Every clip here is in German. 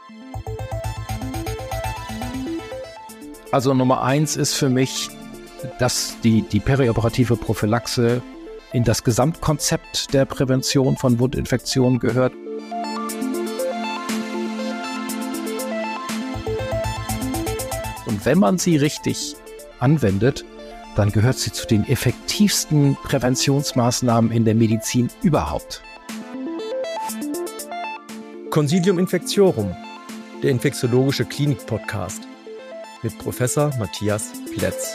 Also Nummer 1 ist für mich, dass die perioperative Prophylaxe in das Gesamtkonzept der Prävention von Wundinfektionen gehört. Und wenn man sie richtig anwendet, dann gehört sie zu den effektivsten Präventionsmaßnahmen in der Medizin überhaupt. Consilium Infectiorum, der infektiologische Klinik-Podcast mit Professor Matthias Plätz.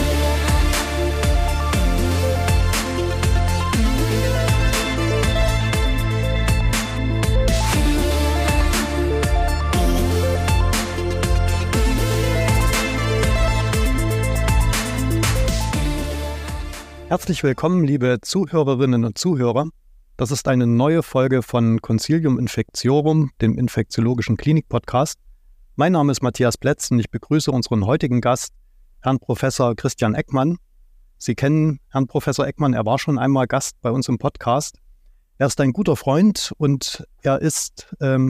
Herzlich willkommen, liebe Zuhörerinnen und Zuhörer. Das ist eine neue Folge von Consilium Infectiorum, dem infektiologischen Klinik-Podcast. Mein Name ist Matthias Plätz und ich begrüße unseren heutigen Gast, Herrn Professor Christian Eckmann. Sie kennen Herrn Professor Eckmann, er war schon einmal Gast bei uns im Podcast. Er ist ein guter Freund und er ist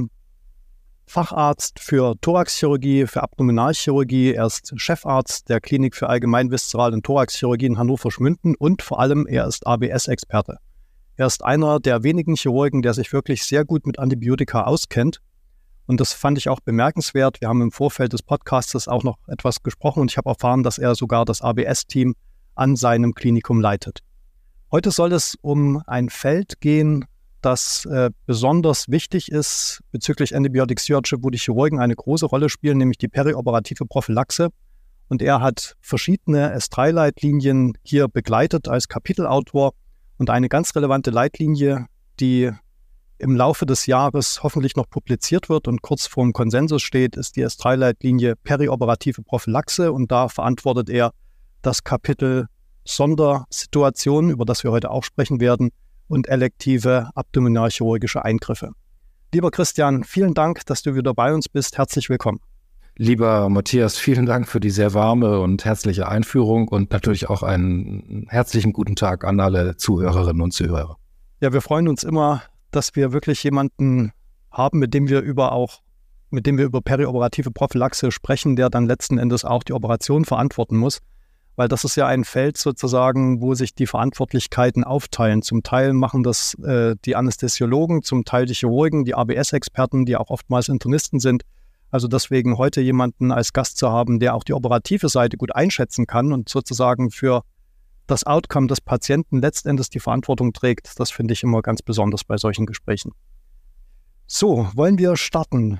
Facharzt für Thoraxchirurgie, für Abdominalchirurgie. Er ist Chefarzt der Klinik für Allgemeinviszeral- und Thoraxchirurgie in Hannover-Schmünden und vor allem er ist ABS-Experte. Er ist einer der wenigen Chirurgen, der sich wirklich sehr gut mit Antibiotika auskennt. Und das fand ich auch bemerkenswert. Wir haben im Vorfeld des Podcasts auch noch etwas gesprochen und ich habe erfahren, dass er sogar das ABS-Team an seinem Klinikum leitet. Heute soll es um ein Feld gehen, das besonders wichtig ist bezüglich Antibiotic Stewardship, wo die Chirurgen eine große Rolle spielen, nämlich die perioperative Prophylaxe. Und er hat verschiedene S3-Leitlinien hier begleitet als Kapitelautor. Und eine ganz relevante Leitlinie, die im Laufe des Jahres hoffentlich noch publiziert wird und kurz vor dem Konsensus steht, ist die S3-Leitlinie perioperative Prophylaxe. Und da verantwortet er das Kapitel Sondersituationen, über das wir heute auch sprechen werden, und elektive abdominalchirurgische Eingriffe. Lieber Christian, vielen Dank, dass du wieder bei uns bist. Herzlich willkommen. Lieber Matthias, vielen Dank für die sehr warme und herzliche Einführung und natürlich auch einen herzlichen guten Tag an alle Zuhörerinnen und Zuhörer. Ja, wir freuen uns immer, dass wir wirklich jemanden haben, mit dem wir über perioperative Prophylaxe sprechen, der dann letzten Endes auch die Operation verantworten muss. Weil das ist ja ein Feld sozusagen, wo sich die Verantwortlichkeiten aufteilen. Zum Teil machen das die Anästhesiologen, zum Teil die Chirurgen, die ABS-Experten, die auch oftmals Internisten sind. Also deswegen heute jemanden als Gast zu haben, der auch die operative Seite gut einschätzen kann und sozusagen für das Outcome des Patienten letztendlich die Verantwortung trägt, das finde ich immer ganz besonders bei solchen Gesprächen. So, wollen wir starten?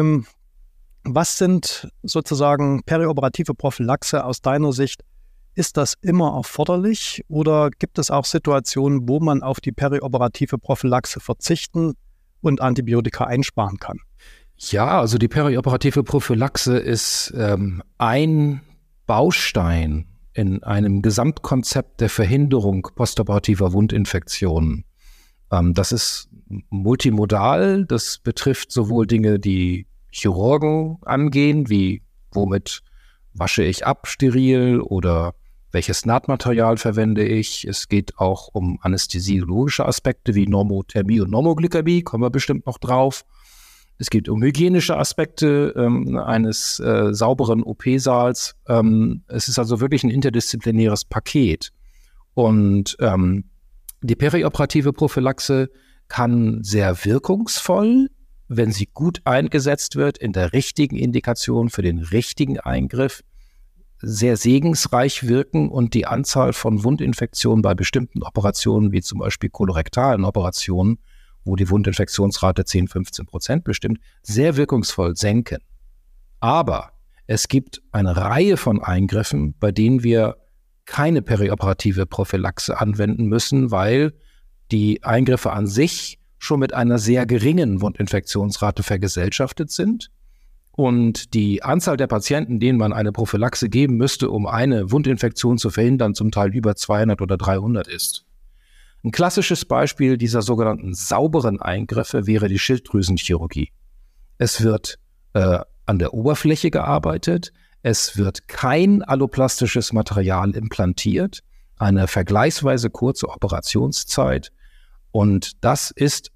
Was sind sozusagen perioperative Prophylaxe aus deiner Sicht? Ist das immer erforderlich oder gibt es auch Situationen, wo man auf die perioperative Prophylaxe verzichten und Antibiotika einsparen kann? Ja, also die perioperative Prophylaxe ist ein Baustein in einem Gesamtkonzept der Verhinderung postoperativer Wundinfektionen. Das ist multimodal, das betrifft sowohl Dinge, die Chirurgen angehen, wie womit wasche ich ab steril oder welches Nahtmaterial verwende ich. Es geht auch um anästhesiologische Aspekte wie Normothermie und Normoglykämie, kommen wir bestimmt noch drauf. Es geht um hygienische Aspekte eines sauberen OP-Saals. Es ist also wirklich ein interdisziplinäres Paket. Und die perioperative Prophylaxe kann sehr wirkungsvoll, wenn sie gut eingesetzt wird, in der richtigen Indikation für den richtigen Eingriff, sehr segensreich wirken und die Anzahl von Wundinfektionen bei bestimmten Operationen, wie zum Beispiel kolorektalen Operationen, wo die Wundinfektionsrate 10-15% bestimmt, sehr wirkungsvoll senken. Aber es gibt eine Reihe von Eingriffen, bei denen wir keine perioperative Prophylaxe anwenden müssen, weil die Eingriffe an sich schon mit einer sehr geringen Wundinfektionsrate vergesellschaftet sind und die Anzahl der Patienten, denen man eine Prophylaxe geben müsste, um eine Wundinfektion zu verhindern, zum Teil über 200 oder 300 ist. Ein klassisches Beispiel dieser sogenannten sauberen Eingriffe wäre die Schilddrüsenchirurgie. Es wird an der Oberfläche gearbeitet, es wird kein alloplastisches Material implantiert, eine vergleichsweise kurze Operationszeit und das ist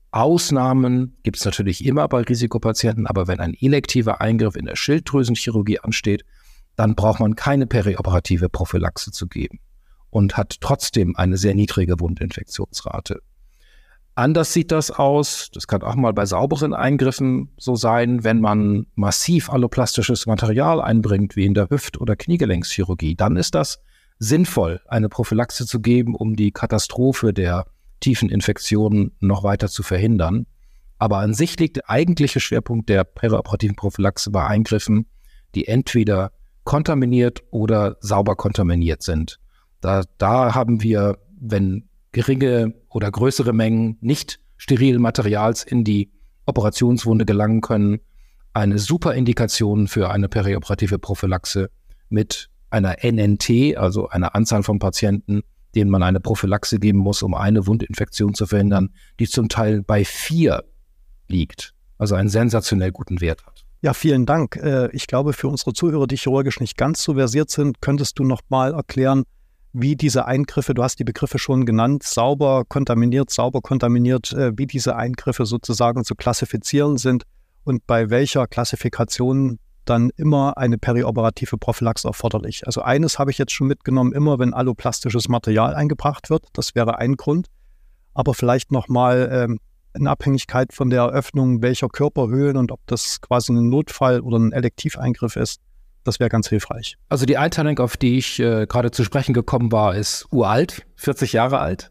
Ausnahmen gibt es natürlich immer bei Risikopatienten, aber wenn ein elektiver Eingriff in der Schilddrüsenchirurgie ansteht, dann braucht man keine perioperative Prophylaxe zu geben und hat trotzdem eine sehr niedrige Wundinfektionsrate. Anders sieht das aus, das kann auch mal bei sauberen Eingriffen so sein, wenn man massiv alloplastisches Material einbringt, wie in der Hüft- oder Kniegelenkschirurgie, dann ist das sinnvoll, eine Prophylaxe zu geben, um die Katastrophe der tiefen Infektionen noch weiter zu verhindern. Aber an sich liegt der eigentliche Schwerpunkt der perioperativen Prophylaxe bei Eingriffen, die entweder kontaminiert oder sauber kontaminiert sind. Da haben wir, wenn geringe oder größere Mengen nicht sterilen Materials in die Operationswunde gelangen können, eine super Indikation für eine perioperative Prophylaxe mit einer NNT, also einer Anzahl von Patienten, denen man eine Prophylaxe geben muss, um eine Wundinfektion zu verhindern, die zum Teil bei 4 liegt, also einen sensationell guten Wert hat. Ja, vielen Dank. Ich glaube, für unsere Zuhörer, die chirurgisch nicht ganz so versiert sind, könntest du noch mal erklären, wie diese Eingriffe, du hast die Begriffe schon genannt, sauber kontaminiert, wie diese Eingriffe sozusagen zu klassifizieren sind und bei welcher Klassifikation dann immer eine perioperative Prophylaxe erforderlich. Also eines habe ich jetzt schon mitgenommen, immer wenn alloplastisches Material eingebracht wird, das wäre ein Grund, aber vielleicht nochmal in Abhängigkeit von der Eröffnung welcher Körperhöhlen und ob das quasi ein Notfall oder ein Elektiveingriff ist, das wäre ganz hilfreich. Also die Einteilung, auf die ich gerade zu sprechen gekommen war, ist uralt, 40 Jahre alt.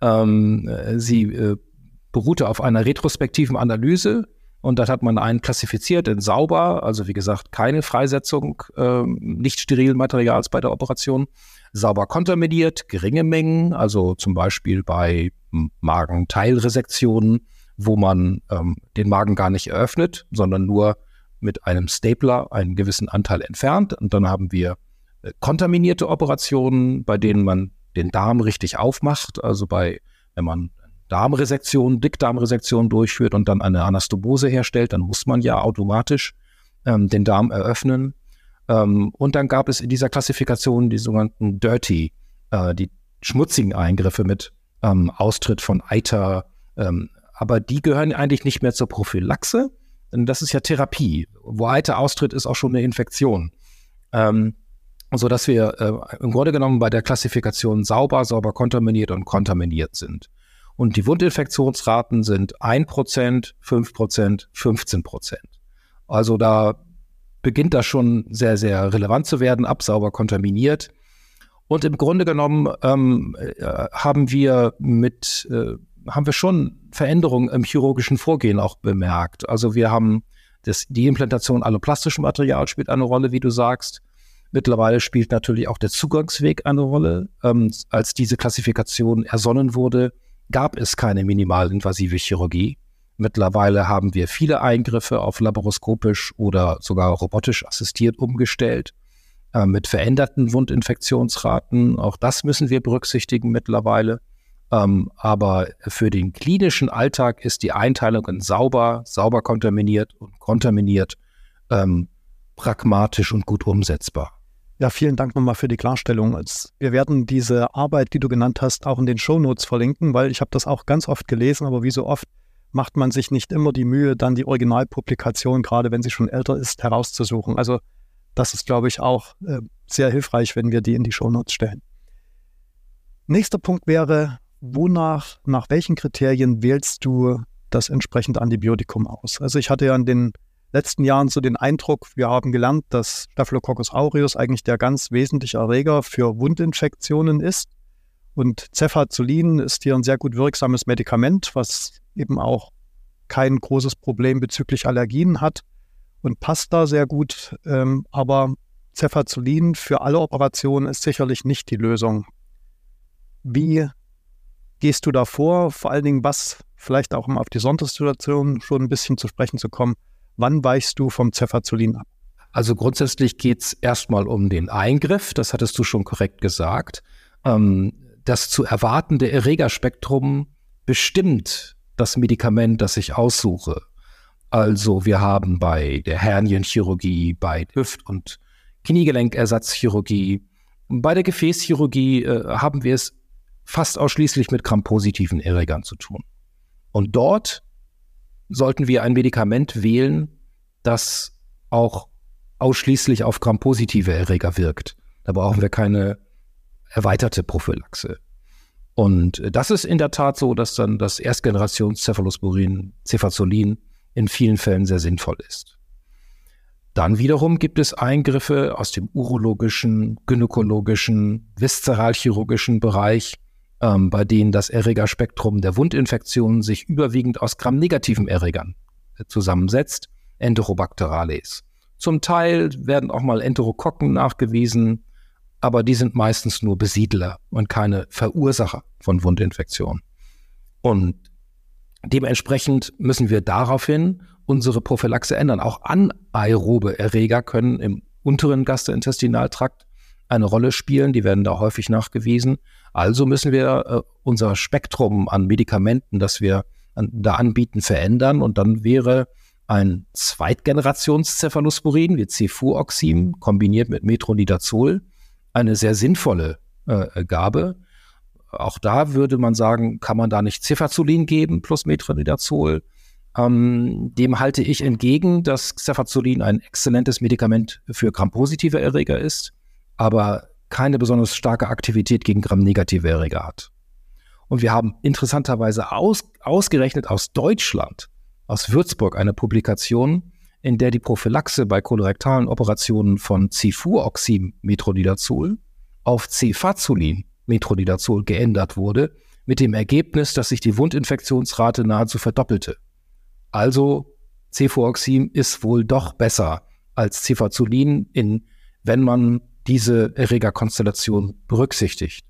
Sie beruhte auf einer retrospektiven Analyse und das hat man einen klassifiziert in sauber, also wie gesagt keine Freisetzung nicht sterilen Materials bei der Operation, sauber kontaminiert, geringe Mengen, also zum Beispiel bei Magenteilresektionen, wo man den Magen gar nicht eröffnet, sondern nur mit einem Stapler einen gewissen Anteil entfernt. Und dann haben wir kontaminierte Operationen, bei denen man den Darm richtig aufmacht. Also wenn man Dickdarmresektion durchführt und dann eine Anastomose herstellt, dann muss man ja automatisch den Darm eröffnen. Und dann gab es in dieser Klassifikation die sogenannten Dirty, die schmutzigen Eingriffe mit Austritt von Eiter. Aber die gehören eigentlich nicht mehr zur Prophylaxe. Das ist ja Therapie. Wo Eiter austritt, ist auch schon eine Infektion. So dass wir im Grunde genommen bei der Klassifikation sauber kontaminiert und kontaminiert sind. Und die Wundinfektionsraten sind 1%, 5%, 15%. Also da beginnt das schon sehr, sehr relevant zu werden, ab sauber kontaminiert. Und im Grunde genommen haben wir schon Veränderungen im chirurgischen Vorgehen auch bemerkt. Also wir haben die Implantation alloplastischen Materials spielt eine Rolle, wie du sagst. Mittlerweile spielt natürlich auch der Zugangsweg eine Rolle. Als diese Klassifikation ersonnen wurde, gab es keine minimalinvasive Chirurgie. Mittlerweile haben wir viele Eingriffe auf laparoskopisch oder sogar robotisch assistiert umgestellt, mit veränderten Wundinfektionsraten. Auch das müssen wir berücksichtigen mittlerweile. Aber für den klinischen Alltag ist die Einteilung in sauber kontaminiert und kontaminiert pragmatisch und gut umsetzbar. Ja, vielen Dank nochmal für die Klarstellung. Wir werden diese Arbeit, die du genannt hast, auch in den Shownotes verlinken, weil ich habe das auch ganz oft gelesen, aber wie so oft macht man sich nicht immer die Mühe, dann die Originalpublikation, gerade wenn sie schon älter ist, herauszusuchen. Also das ist, glaube ich, auch sehr hilfreich, wenn wir die in die Shownotes stellen. Nächster Punkt wäre, nach welchen Kriterien wählst du das entsprechende Antibiotikum aus? Also ich hatte ja in den letzten Jahren so den Eindruck, wir haben gelernt, dass Staphylococcus aureus eigentlich der ganz wesentliche Erreger für Wundinfektionen ist. Und Cefazolin ist hier ein sehr gut wirksames Medikament, was eben auch kein großes Problem bezüglich Allergien hat und passt da sehr gut. Aber Cefazolin für alle Operationen ist sicherlich nicht die Lösung. Wie gehst du da vor? Vor allen Dingen, was vielleicht auch um auf die Sondersituation schon ein bisschen zu sprechen zu kommen, wann weichst du vom Cefazolin ab? Also grundsätzlich geht es erstmal um den Eingriff, das hattest du schon korrekt gesagt. Das zu erwartende Erregerspektrum bestimmt das Medikament, das ich aussuche. Also wir haben bei der Hernienchirurgie, bei Hüft- und Kniegelenkersatzchirurgie, bei der Gefäßchirurgie haben wir es fast ausschließlich mit Gram-positiven Erregern zu tun. Und dort sollten wir ein Medikament wählen, das auch ausschließlich auf Gram-positive Erreger wirkt. Da brauchen wir keine erweiterte Prophylaxe. Und das ist in der Tat so, dass dann das Erstgenerations-Cephalosporin, Cefazolin, in vielen Fällen sehr sinnvoll ist. Dann wiederum gibt es Eingriffe aus dem urologischen, gynäkologischen, viszeralchirurgischen Bereich, bei denen das Erregerspektrum der Wundinfektionen sich überwiegend aus gramnegativen Erregern zusammensetzt, Enterobacterales. Zum Teil werden auch mal Enterokokken nachgewiesen, aber die sind meistens nur Besiedler und keine Verursacher von Wundinfektionen. Und dementsprechend müssen wir daraufhin unsere Prophylaxe ändern. Auch anaerobe Erreger können im unteren Gastrointestinaltrakt eine Rolle spielen. Die werden da häufig nachgewiesen. Also müssen wir unser Spektrum an Medikamenten, das wir da anbieten, verändern. Und dann wäre ein Zweitgenerations-Cephalosporin wie Cefuroxim kombiniert mit Metronidazol eine sehr sinnvolle Gabe. Auch da würde man sagen, kann man da nicht Cefazolin geben plus Metronidazol. Dem halte ich entgegen, dass Cefazolin ein exzellentes Medikament für Gram-positive Erreger ist, aber keine besonders starke Aktivität gegen Gram-negative Erreger hat. Und wir haben interessanterweise ausgerechnet aus Deutschland, aus Würzburg, eine Publikation, in der die Prophylaxe bei kolorektalen Operationen von Cefuroxim Metronidazol auf Cefazolin Metronidazol geändert wurde, mit dem Ergebnis, dass sich die Wundinfektionsrate nahezu verdoppelte. Also Cefuroxim ist wohl doch besser als Cefazolin, wenn man diese Erregerkonstellation berücksichtigt.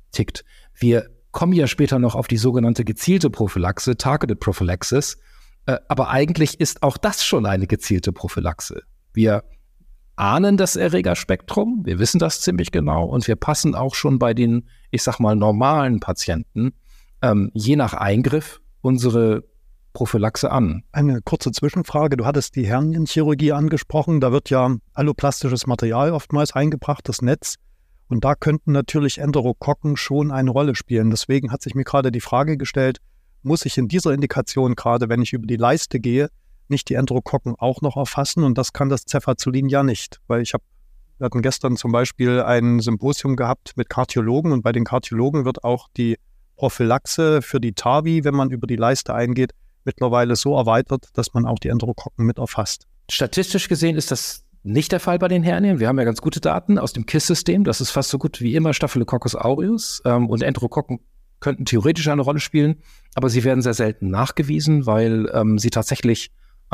Wir kommen ja später noch auf die sogenannte gezielte Prophylaxe, Targeted Prophylaxis, aber eigentlich ist auch das schon eine gezielte Prophylaxe. Wir ahnen das Erregerspektrum, wir wissen das ziemlich genau und wir passen auch schon bei den, ich sag mal, normalen Patienten je nach Eingriff unsere Prophylaxe an. Eine kurze Zwischenfrage. Du hattest die Hernienchirurgie angesprochen. Da wird ja alloplastisches Material oftmals eingebracht, das Netz. Und da könnten natürlich Enterokokken schon eine Rolle spielen. Deswegen hat sich mir gerade die Frage gestellt, muss ich in dieser Indikation, gerade wenn ich über die Leiste gehe, nicht die Enterokokken auch noch erfassen? Und das kann das Cefazolin ja nicht. Weil wir hatten gestern zum Beispiel ein Symposium gehabt mit Kardiologen und bei den Kardiologen wird auch die Prophylaxe für die TAVI, wenn man über die Leiste eingeht, mittlerweile so erweitert, dass man auch die Enterokokken mit erfasst. Statistisch gesehen ist das nicht der Fall bei den Hernien. Wir haben ja ganz gute Daten aus dem KISS-System. Das ist fast so gut wie immer Staphylococcus aureus. Und Enterokokken könnten theoretisch eine Rolle spielen, aber sie werden sehr selten nachgewiesen, weil sie tatsächlich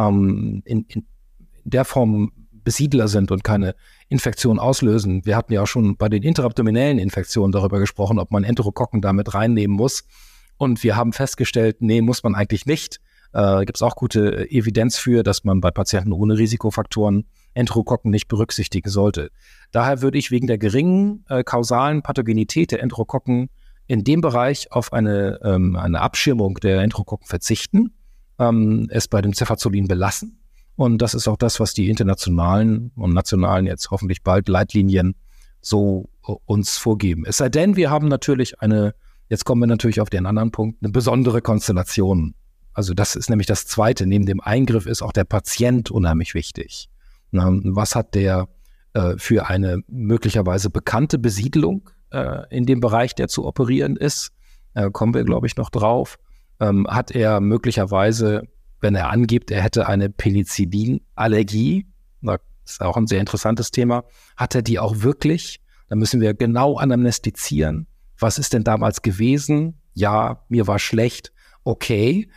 in der Form Besiedler sind und keine Infektion auslösen. Wir hatten ja auch schon bei den interabdominellen Infektionen darüber gesprochen, ob man Enterokokken damit reinnehmen muss. Und wir haben festgestellt, nee, muss man eigentlich nicht. Gibt es auch gute Evidenz für, dass man bei Patienten ohne Risikofaktoren Enterokokken nicht berücksichtigen sollte. Daher würde ich wegen der geringen kausalen Pathogenität der Enterokokken in dem Bereich auf eine Abschirmung der Enterokokken verzichten, es bei dem Cefazolin belassen. Und das ist auch das, was die internationalen und nationalen jetzt hoffentlich bald Leitlinien so uns vorgeben. Es sei denn, wir haben natürlich jetzt kommen wir natürlich auf den anderen Punkt, eine besondere Konstellation. Also das ist nämlich das Zweite. Neben dem Eingriff ist auch der Patient unheimlich wichtig. Was hat der für eine möglicherweise bekannte Besiedlung in dem Bereich, der zu operieren ist? Kommen wir, glaube ich, noch drauf. Hat er möglicherweise, wenn er angibt, er hätte eine Penicillinallergie, das ist auch ein sehr interessantes Thema, hat er die auch wirklich? Da müssen wir genau anamnestizieren. Was ist denn damals gewesen? Ja, mir war schlecht. Okay,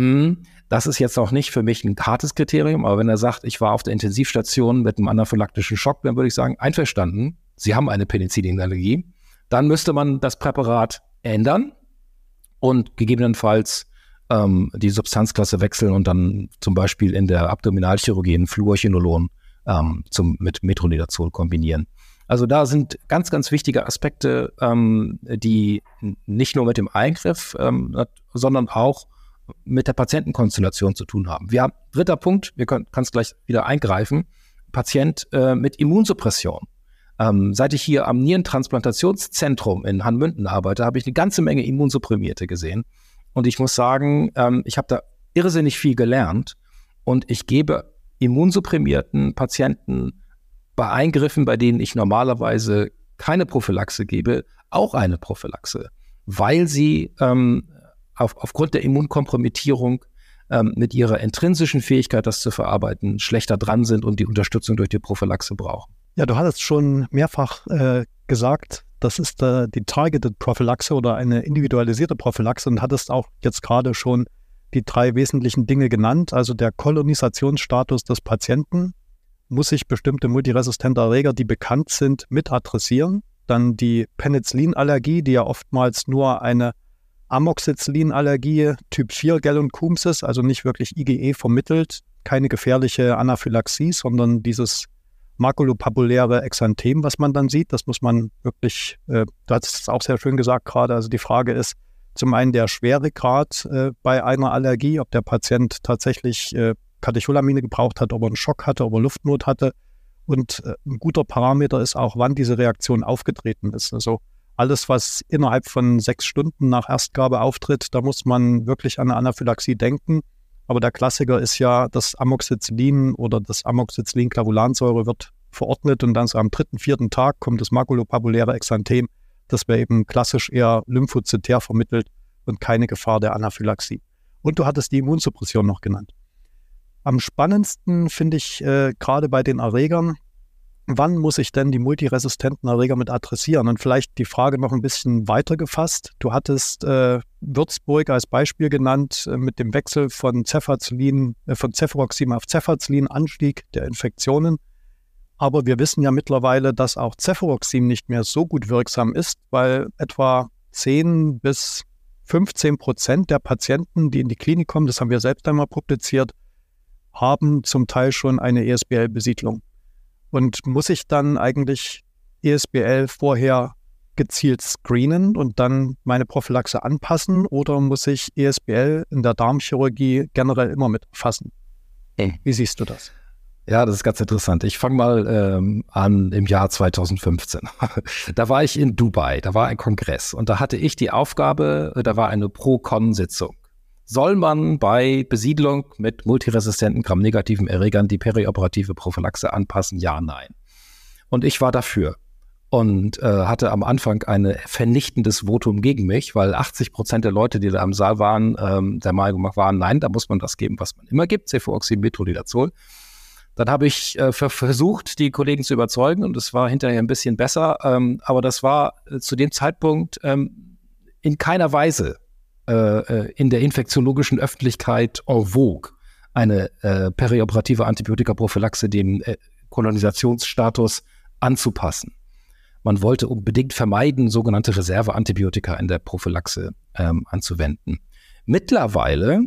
das ist jetzt auch nicht für mich ein hartes Kriterium, aber wenn er sagt, ich war auf der Intensivstation mit einem anaphylaktischen Schock, dann würde ich sagen, einverstanden, Sie haben eine Penicillinallergie. Dann müsste man das Präparat ändern und gegebenenfalls die Substanzklasse wechseln und dann zum Beispiel in der Abdominalchirurgie ein Fluorchinolon mit Metronidazol kombinieren. Also da sind ganz, ganz wichtige Aspekte, die nicht nur mit dem Eingriff, sondern auch mit der Patientenkonstellation zu tun haben. Wir haben, dritter Punkt, kannst gleich wieder eingreifen, Patient mit Immunsuppression. Seit ich hier am Nierentransplantationszentrum in Hanmünden arbeite, habe ich eine ganze Menge Immunsupprimierte gesehen. Und ich muss sagen, ich habe da irrsinnig viel gelernt und ich gebe immunsupprimierten Patienten bei Eingriffen, bei denen ich normalerweise keine Prophylaxe gebe, auch eine Prophylaxe, weil sie aufgrund der Immunkompromittierung mit ihrer intrinsischen Fähigkeit, das zu verarbeiten, schlechter dran sind und die Unterstützung durch die Prophylaxe brauchen. Ja, du hattest schon mehrfach gesagt, das ist die Targeted Prophylaxe oder eine individualisierte Prophylaxe und hattest auch jetzt gerade schon die 3 wesentlichen Dinge genannt. Also der Kolonisationsstatus des Patienten muss sich bestimmte multiresistente Erreger, die bekannt sind, mit adressieren. Dann die Penicillinallergie, die ja oftmals nur eine Amoxicillinallergie Typ 4 Gell-und-Coombs ist, also nicht wirklich IgE vermittelt, keine gefährliche Anaphylaxie, sondern dieses makulopapuläre Exanthem, was man dann sieht. Das muss man wirklich, du hast es auch sehr schön gesagt gerade, also die Frage ist zum einen der Schweregrad bei einer Allergie, ob der Patient tatsächlich Katecholamine gebraucht hat, ob er einen Schock hatte, ob er Luftnot hatte. Und ein guter Parameter ist auch, wann diese Reaktion aufgetreten ist. Also alles, was innerhalb von 6 Stunden nach Erstgabe auftritt, da muss man wirklich an eine Anaphylaxie denken. Aber der Klassiker ist ja, das Amoxicillin oder das Amoxicillin-Clavulansäure wird verordnet und dann so am 3., 4. Tag kommt das makulopapuläre Exanthem. Das wäre eben klassisch eher lymphozytär vermittelt und keine Gefahr der Anaphylaxie. Und du hattest die Immunsuppression noch genannt. Am spannendsten finde ich gerade bei den Erregern, wann muss ich denn die multiresistenten Erreger mit adressieren? Und vielleicht die Frage noch ein bisschen weiter gefasst. Du hattest Würzburg als Beispiel genannt mit dem Wechsel von Cefuroxim auf Cefazolin, Anstieg der Infektionen. Aber wir wissen ja mittlerweile, dass auch Cefuroxim nicht mehr so gut wirksam ist, weil etwa 10 bis 15% der Patienten, die in die Klinik kommen, das haben wir selbst einmal publiziert, haben zum Teil schon eine ESBL-Besiedlung. Und muss ich dann eigentlich ESBL vorher gezielt screenen und dann meine Prophylaxe anpassen oder muss ich ESBL in der Darmchirurgie generell immer mit erfassen? Wie siehst du das? Ja, das ist ganz interessant. Ich fange mal an im Jahr 2015. Da war ich in Dubai, da war ein Kongress und da hatte ich die Aufgabe, da war eine Pro-Con-Sitzung. Soll man bei Besiedlung mit multiresistenten gramnegativen Erregern die perioperative Prophylaxe anpassen? Ja, nein. Und ich war dafür und hatte am Anfang ein vernichtendes Votum gegen mich, weil 80% der Leute, die da im Saal waren, der Meinung waren, nein, da muss man das geben, was man immer gibt, Cefuroxim-Metronidazol. Dann habe ich versucht, die Kollegen zu überzeugen und es war hinterher ein bisschen besser, aber das war zu dem Zeitpunkt in keiner Weise in der infektiologischen Öffentlichkeit en vogue, eine perioperative Antibiotikaprophylaxe dem Kolonisationsstatus anzupassen. Man wollte unbedingt vermeiden, sogenannte Reserveantibiotika in der Prophylaxe anzuwenden. Mittlerweile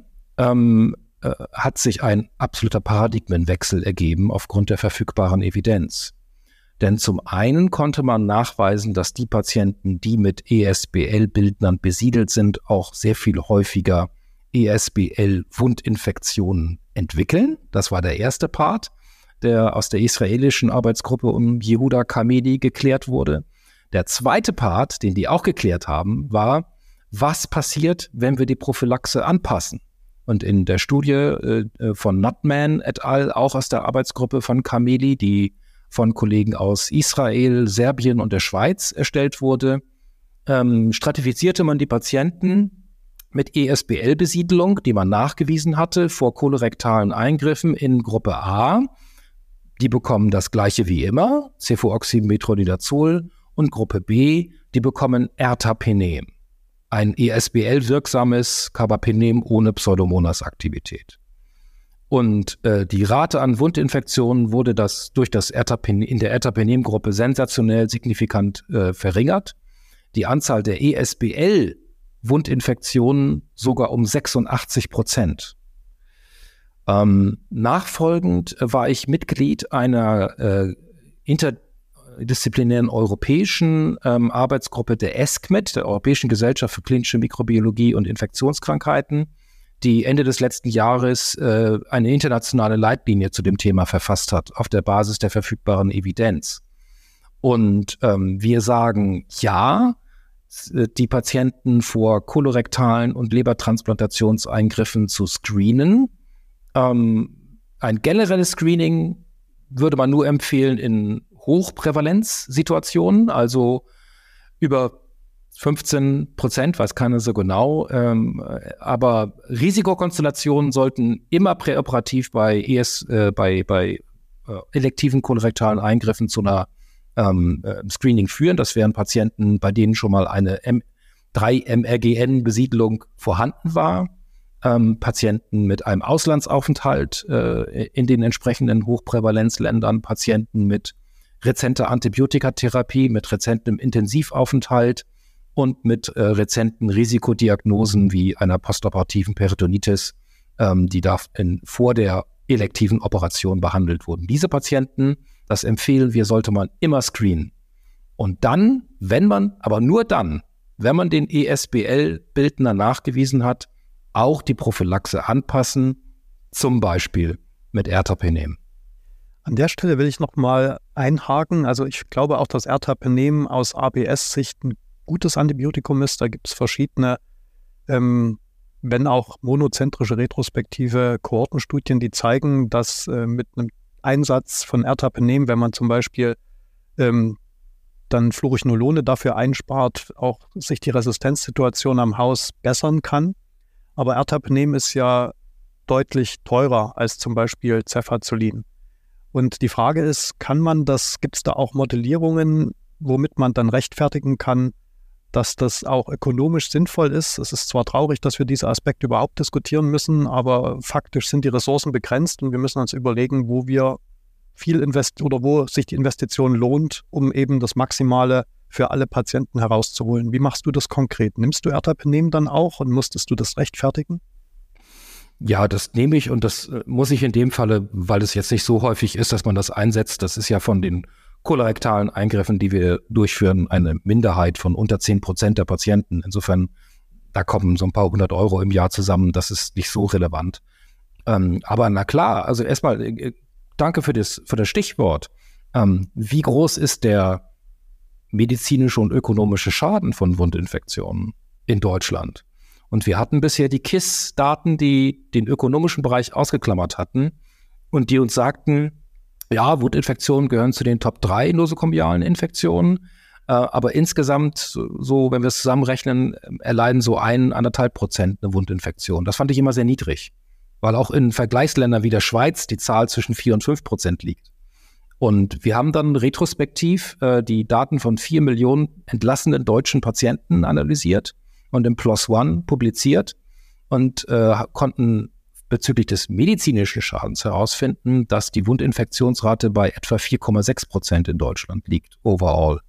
hat sich ein absoluter Paradigmenwechsel ergeben aufgrund der verfügbaren Evidenz. Denn zum einen konnte man nachweisen, dass die Patienten, die mit ESBL-Bildnern besiedelt sind, auch sehr viel häufiger ESBL-Wundinfektionen entwickeln. Das war der erste Part, der aus der israelischen Arbeitsgruppe um Yehuda Kamedi geklärt wurde. Der zweite Part, den die auch geklärt haben, war, was passiert, wenn wir die Prophylaxe anpassen? Und in der Studie von Nutman et al., auch aus der Arbeitsgruppe von Kamedi, die von Kollegen aus Israel, Serbien und der Schweiz erstellt wurde, stratifizierte man die Patienten mit ESBL-Besiedelung, die man nachgewiesen hatte, vor kolorektalen Eingriffen in Gruppe A. Die bekommen das Gleiche wie immer, Cefuroxim-Metronidazol, und Gruppe B, die bekommen Ertapenem, ein ESBL-wirksames Carbapenem ohne Pseudomonas-Aktivität. Und die Rate an Wundinfektionen wurde durch das in der Ertapenem-Gruppe sensationell signifikant verringert. Die Anzahl der ESBL-Wundinfektionen sogar um 86%. Nachfolgend war ich Mitglied einer interdisziplinären europäischen Arbeitsgruppe der ESCMID, der Europäischen Gesellschaft für klinische Mikrobiologie und Infektionskrankheiten, die Ende des letzten Jahres eine internationale Leitlinie zu dem Thema verfasst hat, auf der Basis der verfügbaren Evidenz. Und wir sagen, ja, die Patienten vor kolorektalen und Lebertransplantationseingriffen zu screenen. Ein generelles Screening würde man nur empfehlen in Hochprävalenzsituationen, also über 15%, weiß keiner so genau, aber Risikokonstellationen sollten immer präoperativ bei elektiven kolorektalen Eingriffen zu einer Screening führen. Das wären Patienten, bei denen schon mal eine 3-MRGN-Besiedlung vorhanden war, Patienten mit einem Auslandsaufenthalt in den entsprechenden Hochprävalenzländern, Patienten mit rezenter Antibiotikatherapie, mit rezentem Intensivaufenthalt und mit rezenten Risikodiagnosen wie einer postoperativen Peritonitis, die vor der elektiven Operation behandelt wurden. Diese Patienten, das empfehlen wir, sollte man immer screenen. Und dann, wenn man den ESBL-Bildner nachgewiesen hat, auch die Prophylaxe anpassen, zum Beispiel mit Ertapenem. An der Stelle will ich nochmal einhaken. Also ich glaube auch, dass Ertapenem aus ABS-Sicht ein gutes Antibiotikum ist. Da gibt es verschiedene, wenn auch monozentrische retrospektive Kohortenstudien, die zeigen, dass mit einem Einsatz von Ertapenem, wenn man zum Beispiel dann Fluorchinolone dafür einspart, auch sich die Resistenzsituation am Haus bessern kann. Aber Ertapenem ist ja deutlich teurer als zum Beispiel Cefazolin. Und die Frage ist, gibt es da auch Modellierungen, womit man dann rechtfertigen kann, dass das auch ökonomisch sinnvoll ist? Es ist zwar traurig, dass wir diese Aspekte überhaupt diskutieren müssen, aber faktisch sind die Ressourcen begrenzt und wir müssen uns überlegen, wo wir wo sich die Investition lohnt, um eben das Maximale für alle Patienten herauszuholen. Wie machst du das konkret? Nimmst du Ertapenem dann auch und musstest du das rechtfertigen? Ja, das nehme ich und das muss ich in dem Falle, weil es jetzt nicht so häufig ist, dass man das einsetzt. Das ist ja von den kolorektalen Eingriffen, die wir durchführen, eine Minderheit von unter 10% der Patienten. Insofern, da kommen so ein paar 100 € im Jahr zusammen. Das ist nicht so relevant. Aber na klar, also erstmal danke für das Stichwort. Wie groß ist der medizinische und ökonomische Schaden von Wundinfektionen in Deutschland? Und wir hatten bisher die KISS-Daten, die den ökonomischen Bereich ausgeklammert hatten und die uns sagten, ja, Wundinfektionen gehören zu den Top 3 nosokomialen Infektionen, aber insgesamt, so wenn wir es zusammenrechnen, erleiden so 1,5% eine Wundinfektion. Das fand ich immer sehr niedrig, weil auch in Vergleichsländern wie der Schweiz die Zahl zwischen 4 und 5% liegt. Und wir haben dann retrospektiv die Daten von 4 Millionen entlassenen deutschen Patienten analysiert und im PLOS ONE publiziert und konnten bezüglich des medizinischen Schadens herausfinden, dass die Wundinfektionsrate bei etwa 4,6% in Deutschland liegt, overall.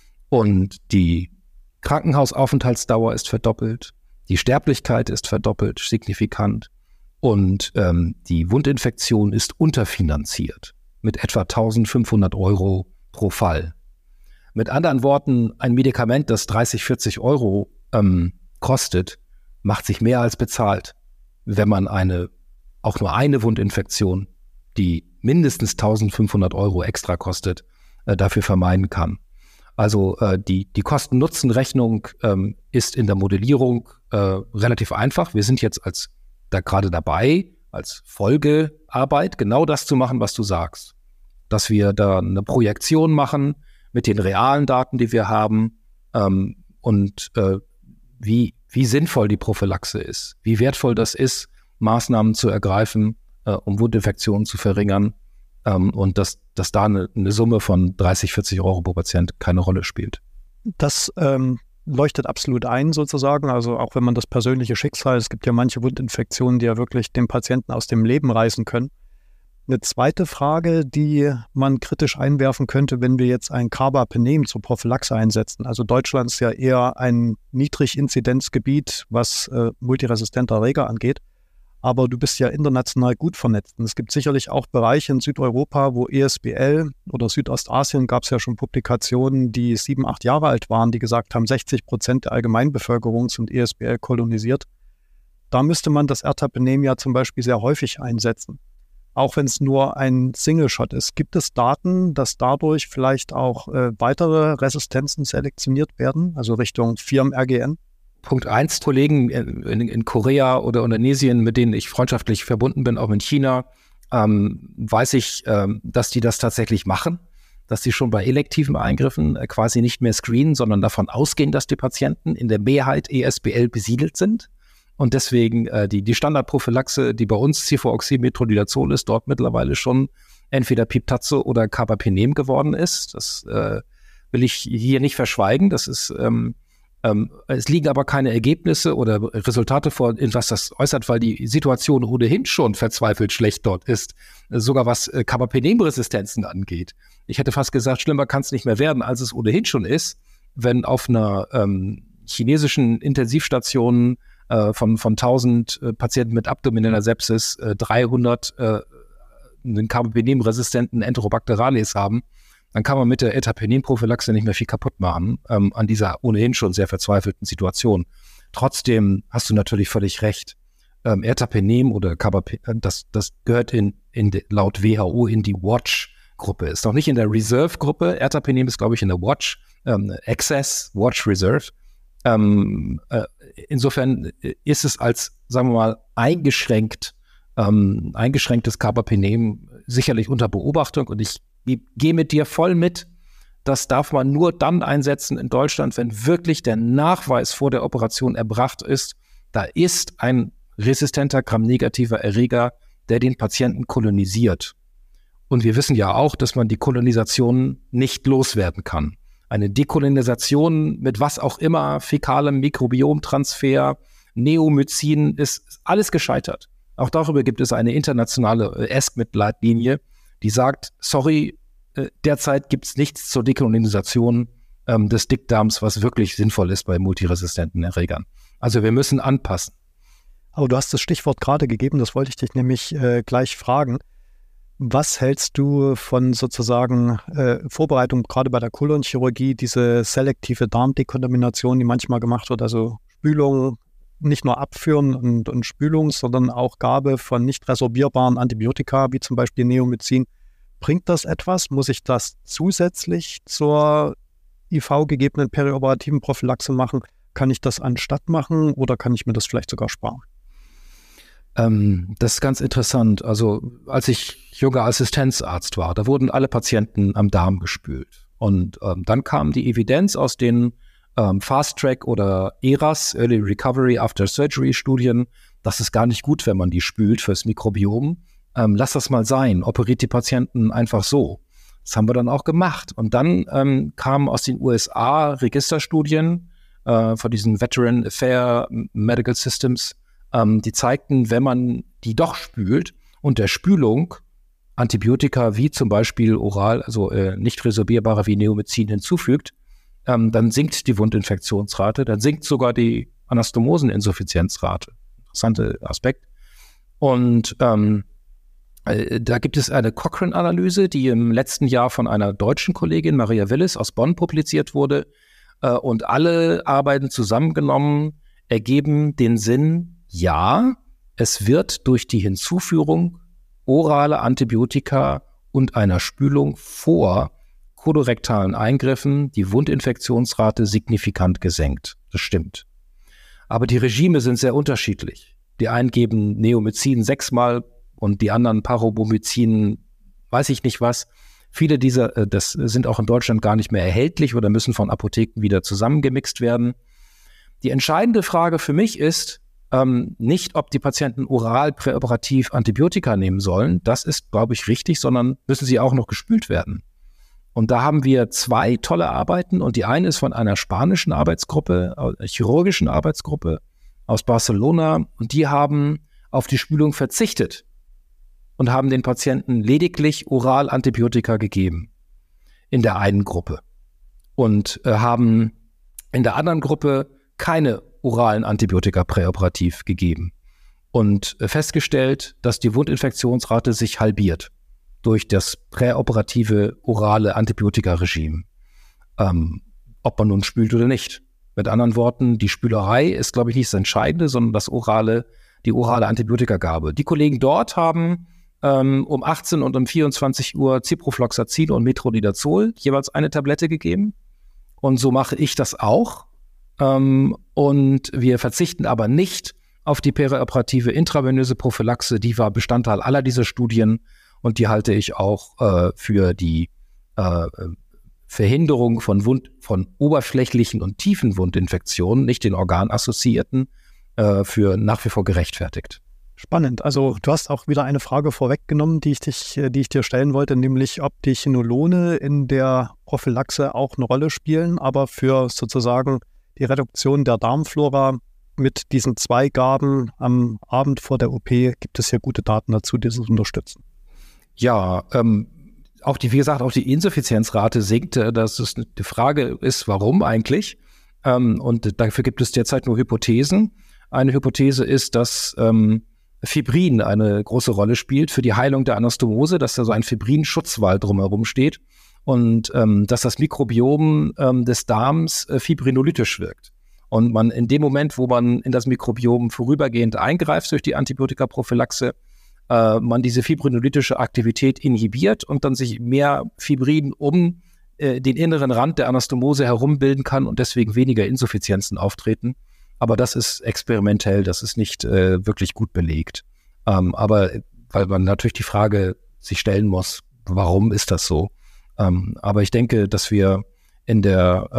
Und die Krankenhausaufenthaltsdauer ist verdoppelt, die Sterblichkeit ist verdoppelt, signifikant und die Wundinfektion ist unterfinanziert mit etwa 1.500 € pro Fall. Mit anderen Worten, ein Medikament, das 30, 40 € kostet, macht sich mehr als bezahlt, wenn man auch nur eine Wundinfektion, die mindestens 1.500 € extra kostet, dafür vermeiden kann. Also die Kosten-Nutzen-Rechnung ist in der Modellierung relativ einfach. Wir sind jetzt gerade dabei, als Folgearbeit genau das zu machen, was du sagst. Dass wir da eine Projektion machen mit den realen Daten, die wir haben und wie sinnvoll die Prophylaxe ist, wie wertvoll das ist, Maßnahmen zu ergreifen, um Wundinfektionen zu verringern und dass da eine Summe von 30, 40 € pro Patient keine Rolle spielt. Das leuchtet absolut ein sozusagen, also auch wenn man das persönliche Schicksal, es gibt ja manche Wundinfektionen, die ja wirklich den Patienten aus dem Leben reißen können. Eine zweite Frage, die man kritisch einwerfen könnte, wenn wir jetzt ein Carbapenem zur Prophylaxe einsetzen. Also Deutschland ist ja eher ein Niedriginzidenzgebiet, was multiresistente Erreger angeht. Aber du bist ja international gut vernetzt. Und es gibt sicherlich auch Bereiche in Südeuropa, wo ESBL oder Südostasien gab es ja schon Publikationen, die 7, 8 Jahre alt waren, die gesagt haben, 60% der Allgemeinbevölkerung sind ESBL kolonisiert. Da müsste man das Ertapenem ja zum Beispiel sehr häufig einsetzen. auch wenn es nur ein Single-Shot ist. Gibt es Daten, dass dadurch vielleicht auch weitere Resistenzen selektioniert werden, also Richtung Firmen-RGN? Punkt 1, Kollegen in Korea oder Indonesien, mit denen ich freundschaftlich verbunden bin, auch in China, weiß ich, dass die das tatsächlich machen, dass die schon bei elektiven Eingriffen quasi nicht mehr screenen, sondern davon ausgehen, dass die Patienten in der Mehrheit ESBL besiedelt sind. Und deswegen die Standardprophylaxe, die bei uns Cifoxib-Metronidazol ist, dort mittlerweile schon entweder Piptazo oder Carbapenem geworden ist. Das will ich hier nicht verschweigen. Das ist es liegen aber keine Ergebnisse oder Resultate vor, in was das äußert, weil die Situation ohnehin schon verzweifelt schlecht dort ist, sogar was Carbapenem-Resistenzen angeht. Ich hätte fast gesagt, schlimmer kann es nicht mehr werden, als es ohnehin schon ist, wenn auf einer chinesischen Intensivstation von 1000 Patienten mit abdomineller Sepsis 300 einen Carbapenem-resistenten Enterobacterales haben, dann kann man mit der Ertapenem-Prophylaxe nicht mehr viel kaputt machen an dieser ohnehin schon sehr verzweifelten Situation. Trotzdem hast du natürlich völlig recht. Ertapenem oder Carbapenem, das gehört laut WHO in die Watch-Gruppe. Ist noch nicht in der Reserve-Gruppe. Ertapenem ist, glaube ich, in der Watch, Access, Watch Reserve. Insofern ist es als, sagen wir mal, eingeschränktes Carbapenem sicherlich unter Beobachtung, und ich gehe mit dir voll mit. Das darf man nur dann einsetzen in Deutschland, wenn wirklich der Nachweis vor der Operation erbracht ist, da ist ein resistenter Gram-negativer Erreger, der den Patienten kolonisiert. Und wir wissen ja auch, dass man die Kolonisation nicht loswerden kann. Eine Dekolonisation mit was auch immer, fäkalem Mikrobiomtransfer, Neomycin, ist alles gescheitert. Auch darüber gibt es eine internationale ESCMID-Leitlinie, die sagt, sorry, derzeit gibt es nichts zur Dekolonisation des Dickdarms, was wirklich sinnvoll ist bei multiresistenten Erregern. Also wir müssen anpassen. Aber du hast das Stichwort gerade gegeben, das wollte ich dich nämlich gleich fragen. Was hältst du von sozusagen Vorbereitung, gerade bei der Kolonchirurgie, diese selektive Darmdekontamination, die manchmal gemacht wird, also Spülung, nicht nur Abführen und Spülung, sondern auch Gabe von nicht resorbierbaren Antibiotika, wie zum Beispiel Neomycin. Bringt das etwas? Muss ich das zusätzlich zur IV-gegebenen perioperativen Prophylaxe machen? Kann ich das anstatt machen oder kann ich mir das vielleicht sogar sparen? Das ist ganz interessant. Also als ich junger Assistenzarzt war, da wurden alle Patienten am Darm gespült. Und dann kam die Evidenz aus den Fast Track oder ERAS, Early Recovery After Surgery Studien, das ist gar nicht gut, wenn man die spült fürs Mikrobiom. Lass das mal sein, operiert die Patienten einfach so. Das haben wir dann auch gemacht. Und dann kamen aus den USA Registerstudien von diesen Veteran Affair Medical Systems, die zeigten, wenn man die doch spült und der Spülung Antibiotika wie zum Beispiel oral, also nicht resorbierbare wie Neomycin hinzufügt, dann sinkt die Wundinfektionsrate, dann sinkt sogar die Anastomoseninsuffizienzrate. Interessanter Aspekt. Und da gibt es eine Cochrane-Analyse, die im letzten Jahr von einer deutschen Kollegin, Maria Willis aus Bonn, publiziert wurde. Und alle Arbeiten zusammengenommen ergeben den Sinn, ja, es wird durch die Hinzuführung orale Antibiotika und einer Spülung vor kolorektalen Eingriffen die Wundinfektionsrate signifikant gesenkt. Das stimmt. Aber die Regime sind sehr unterschiedlich. Die einen geben Neomycin 6-mal und die anderen Parobomycin, weiß ich nicht was. Viele dieser, das sind auch in Deutschland gar nicht mehr erhältlich oder müssen von Apotheken wieder zusammengemixt werden. Die entscheidende Frage für mich ist nicht, ob die Patienten oral präoperativ Antibiotika nehmen sollen. Das ist, glaube ich, richtig, sondern müssen sie auch noch gespült werden. Und da haben wir 2 tolle Arbeiten und die eine ist von einer spanischen Arbeitsgruppe, chirurgischen Arbeitsgruppe aus Barcelona, und die haben auf die Spülung verzichtet und haben den Patienten lediglich oral Antibiotika gegeben in der einen Gruppe und haben in der anderen Gruppe keine oralen Antibiotika präoperativ gegeben und festgestellt, dass die Wundinfektionsrate sich halbiert durch das präoperative orale Antibiotika-Regime, ob man nun spült oder nicht. Mit anderen Worten, die Spülerei ist, glaube ich, nicht das Entscheidende, sondern die orale Antibiotikagabe. Die Kollegen dort haben um 18 und um 24 Uhr Ciprofloxacin und Metronidazol, jeweils eine Tablette gegeben. Und so mache ich das auch. Und wir verzichten aber nicht auf die perioperative intravenöse Prophylaxe. Die war Bestandteil aller dieser Studien und die halte ich auch für die Verhinderung von oberflächlichen und tiefen Wundinfektionen, nicht den organassoziierten, für nach wie vor gerechtfertigt. Spannend. Also du hast auch wieder eine Frage vorweggenommen, die ich dir stellen wollte, nämlich ob die Chinolone in der Prophylaxe auch eine Rolle spielen, aber für sozusagen die Reduktion der Darmflora mit diesen 2 Gaben am Abend vor der OP gibt es ja gute Daten dazu, die das unterstützen. Ja, wie gesagt, auch die Insuffizienzrate sinkt. Die Frage ist, warum eigentlich? Und dafür gibt es derzeit nur Hypothesen. Eine Hypothese ist, dass Fibrin eine große Rolle spielt für die Heilung der Anastomose, dass da so ein Fibrin-Schutzwall drumherum steht und dass das Mikrobiom des Darms fibrinolytisch wirkt. Und man in dem Moment, wo man in das Mikrobiom vorübergehend eingreift durch die Antibiotikaprophylaxe, man diese fibrinolytische Aktivität inhibiert und dann sich mehr Fibrin um den inneren Rand der Anastomose herum bilden kann und deswegen weniger Insuffizienzen auftreten. Aber das ist experimentell, das ist nicht wirklich gut belegt. Aber weil man natürlich die Frage sich stellen muss, warum ist das so? Aber ich denke, dass wir in der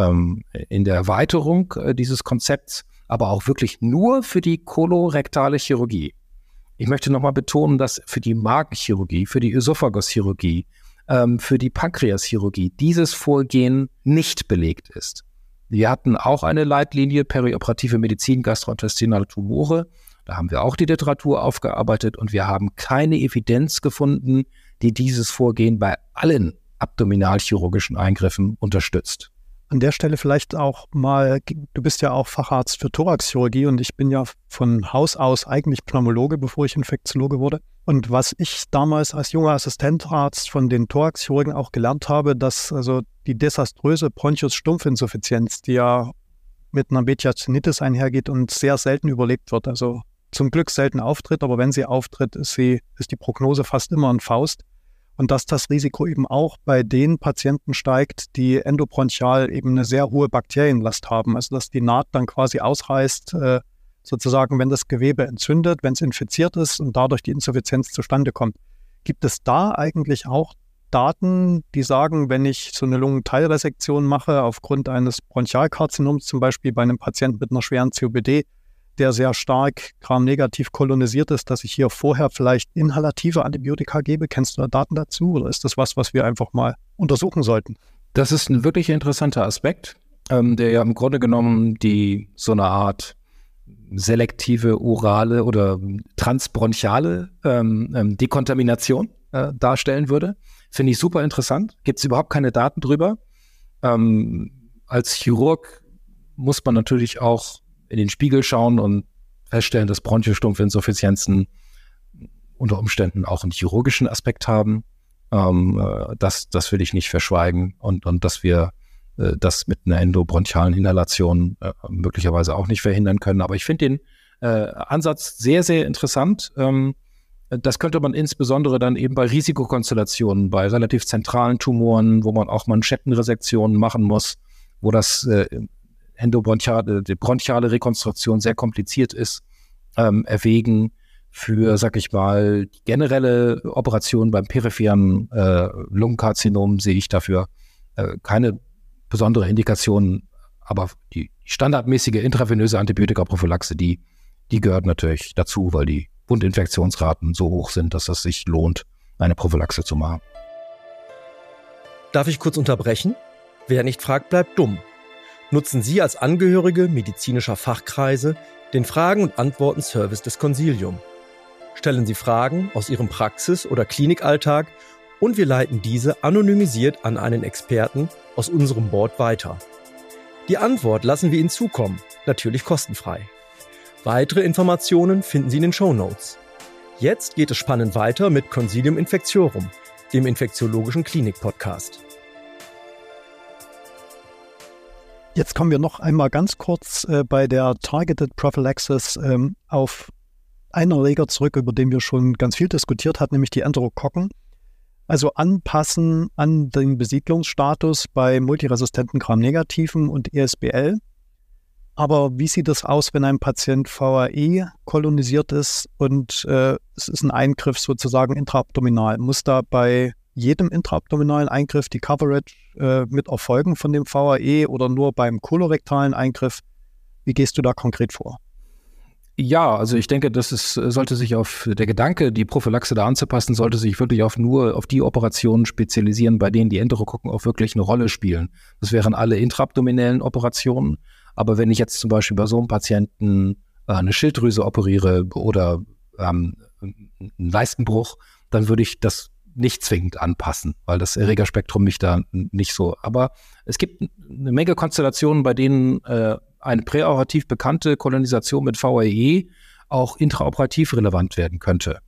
Erweiterung dieses Konzepts, aber auch wirklich nur für die kolorektale Chirurgie. Ich möchte nochmal betonen, dass für die Magenchirurgie, für die Ösophaguschirurgie, für die Pankreaschirurgie dieses Vorgehen nicht belegt ist. Wir hatten auch eine Leitlinie perioperative Medizin gastrointestinale Tumore. Da haben wir auch die Literatur aufgearbeitet und wir haben keine Evidenz gefunden, die dieses Vorgehen bei allen abdominalchirurgischen Eingriffen unterstützt. An der Stelle vielleicht auch mal, du bist ja auch Facharzt für Thoraxchirurgie und ich bin ja von Haus aus eigentlich Pneumologe, bevor ich Infektiologe wurde. Und was ich damals als junger Assistentarzt von den Thoraxchirurgen auch gelernt habe, dass also die desaströse Bronchus-Stumpfinsuffizienz, die ja mit einer Mediastinitis einhergeht und sehr selten überlebt wird, also zum Glück selten auftritt, aber wenn sie auftritt, ist die Prognose fast immer ein Faust. Und dass das Risiko eben auch bei den Patienten steigt, die endobronchial eben eine sehr hohe Bakterienlast haben. Also dass die Naht dann quasi ausreißt, sozusagen, wenn das Gewebe entzündet, wenn es infiziert ist und dadurch die Insuffizienz zustande kommt. Gibt es da eigentlich auch Daten, die sagen, wenn ich so eine Lungenteilresektion mache, aufgrund eines Bronchialkarzinoms, zum Beispiel bei einem Patienten mit einer schweren COPD, der sehr stark gramnegativ kolonisiert ist, dass ich hier vorher vielleicht inhalative Antibiotika gebe? Kennst du da Daten dazu oder ist das was wir einfach mal untersuchen sollten? Das ist ein wirklich interessanter Aspekt, der ja im Grunde genommen so eine Art selektive orale oder transbronchiale Dekontamination darstellen würde. Finde ich super interessant. Gibt es überhaupt keine Daten drüber. Als Chirurg muss man natürlich auch in den Spiegel schauen und feststellen, dass Bronchiostumpfinsuffizienzen unter Umständen auch einen chirurgischen Aspekt haben. Das will ich nicht verschweigen und dass wir das mit einer endobronchialen Inhalation möglicherweise auch nicht verhindern können. Aber ich finde den Ansatz sehr, sehr interessant. Das könnte man insbesondere dann eben bei Risikokonstellationen, bei relativ zentralen Tumoren, wo man auch Manschettenresektionen machen muss, wo das die bronchiale Rekonstruktion sehr kompliziert ist, erwägen. Für, sag ich mal, die generelle Operation beim peripheren Lungenkarzinom sehe ich dafür keine besondere Indikation, aber die standardmäßige intravenöse Antibiotikaprophylaxe, die gehört natürlich dazu, weil die Wundinfektionsraten so hoch sind, dass es sich lohnt, eine Prophylaxe zu machen. Darf ich kurz unterbrechen? Wer nicht fragt, bleibt dumm. Nutzen Sie als Angehörige medizinischer Fachkreise den Fragen- und Antworten-Service des Consilium. Stellen Sie Fragen aus Ihrem Praxis- oder Klinikalltag und wir leiten diese anonymisiert an einen Experten aus unserem Board weiter. Die Antwort lassen wir Ihnen zukommen, natürlich kostenfrei. Weitere Informationen finden Sie in den Shownotes. Jetzt geht es spannend weiter mit Consilium Infectiorum, dem infektiologischen Klinik-Podcast. Jetzt kommen wir noch einmal ganz kurz bei der Targeted Prophylaxis auf einen Erreger zurück, über den wir schon ganz viel diskutiert hatten, nämlich die Enterokokken. Also anpassen an den Besiedlungsstatus bei multiresistenten Gram-Negativen und ESBL. Aber wie sieht es aus, wenn ein Patient VAE kolonisiert ist und es ist ein Eingriff sozusagen intraabdominal? Muss da bei jedem intraabdominalen Eingriff die Coverage mit erfolgen von dem VAE oder nur beim kolorektalen Eingriff? Wie gehst du da konkret vor? Ja, also ich denke, sollte sich der Gedanke, die Prophylaxe da anzupassen, sollte sich wirklich nur auf die Operationen spezialisieren, bei denen die Enterokokken auch wirklich eine Rolle spielen. Das wären alle intraabdominellen Operationen. Aber wenn ich jetzt zum Beispiel bei so einem Patienten eine Schilddrüse operiere oder einen Leistenbruch, dann würde ich das nicht zwingend anpassen, weil das Erregerspektrum mich da nicht so. Aber es gibt eine Menge Konstellationen, bei denen eine präoperativ bekannte Kolonisation mit VAE auch intraoperativ relevant werden könnte.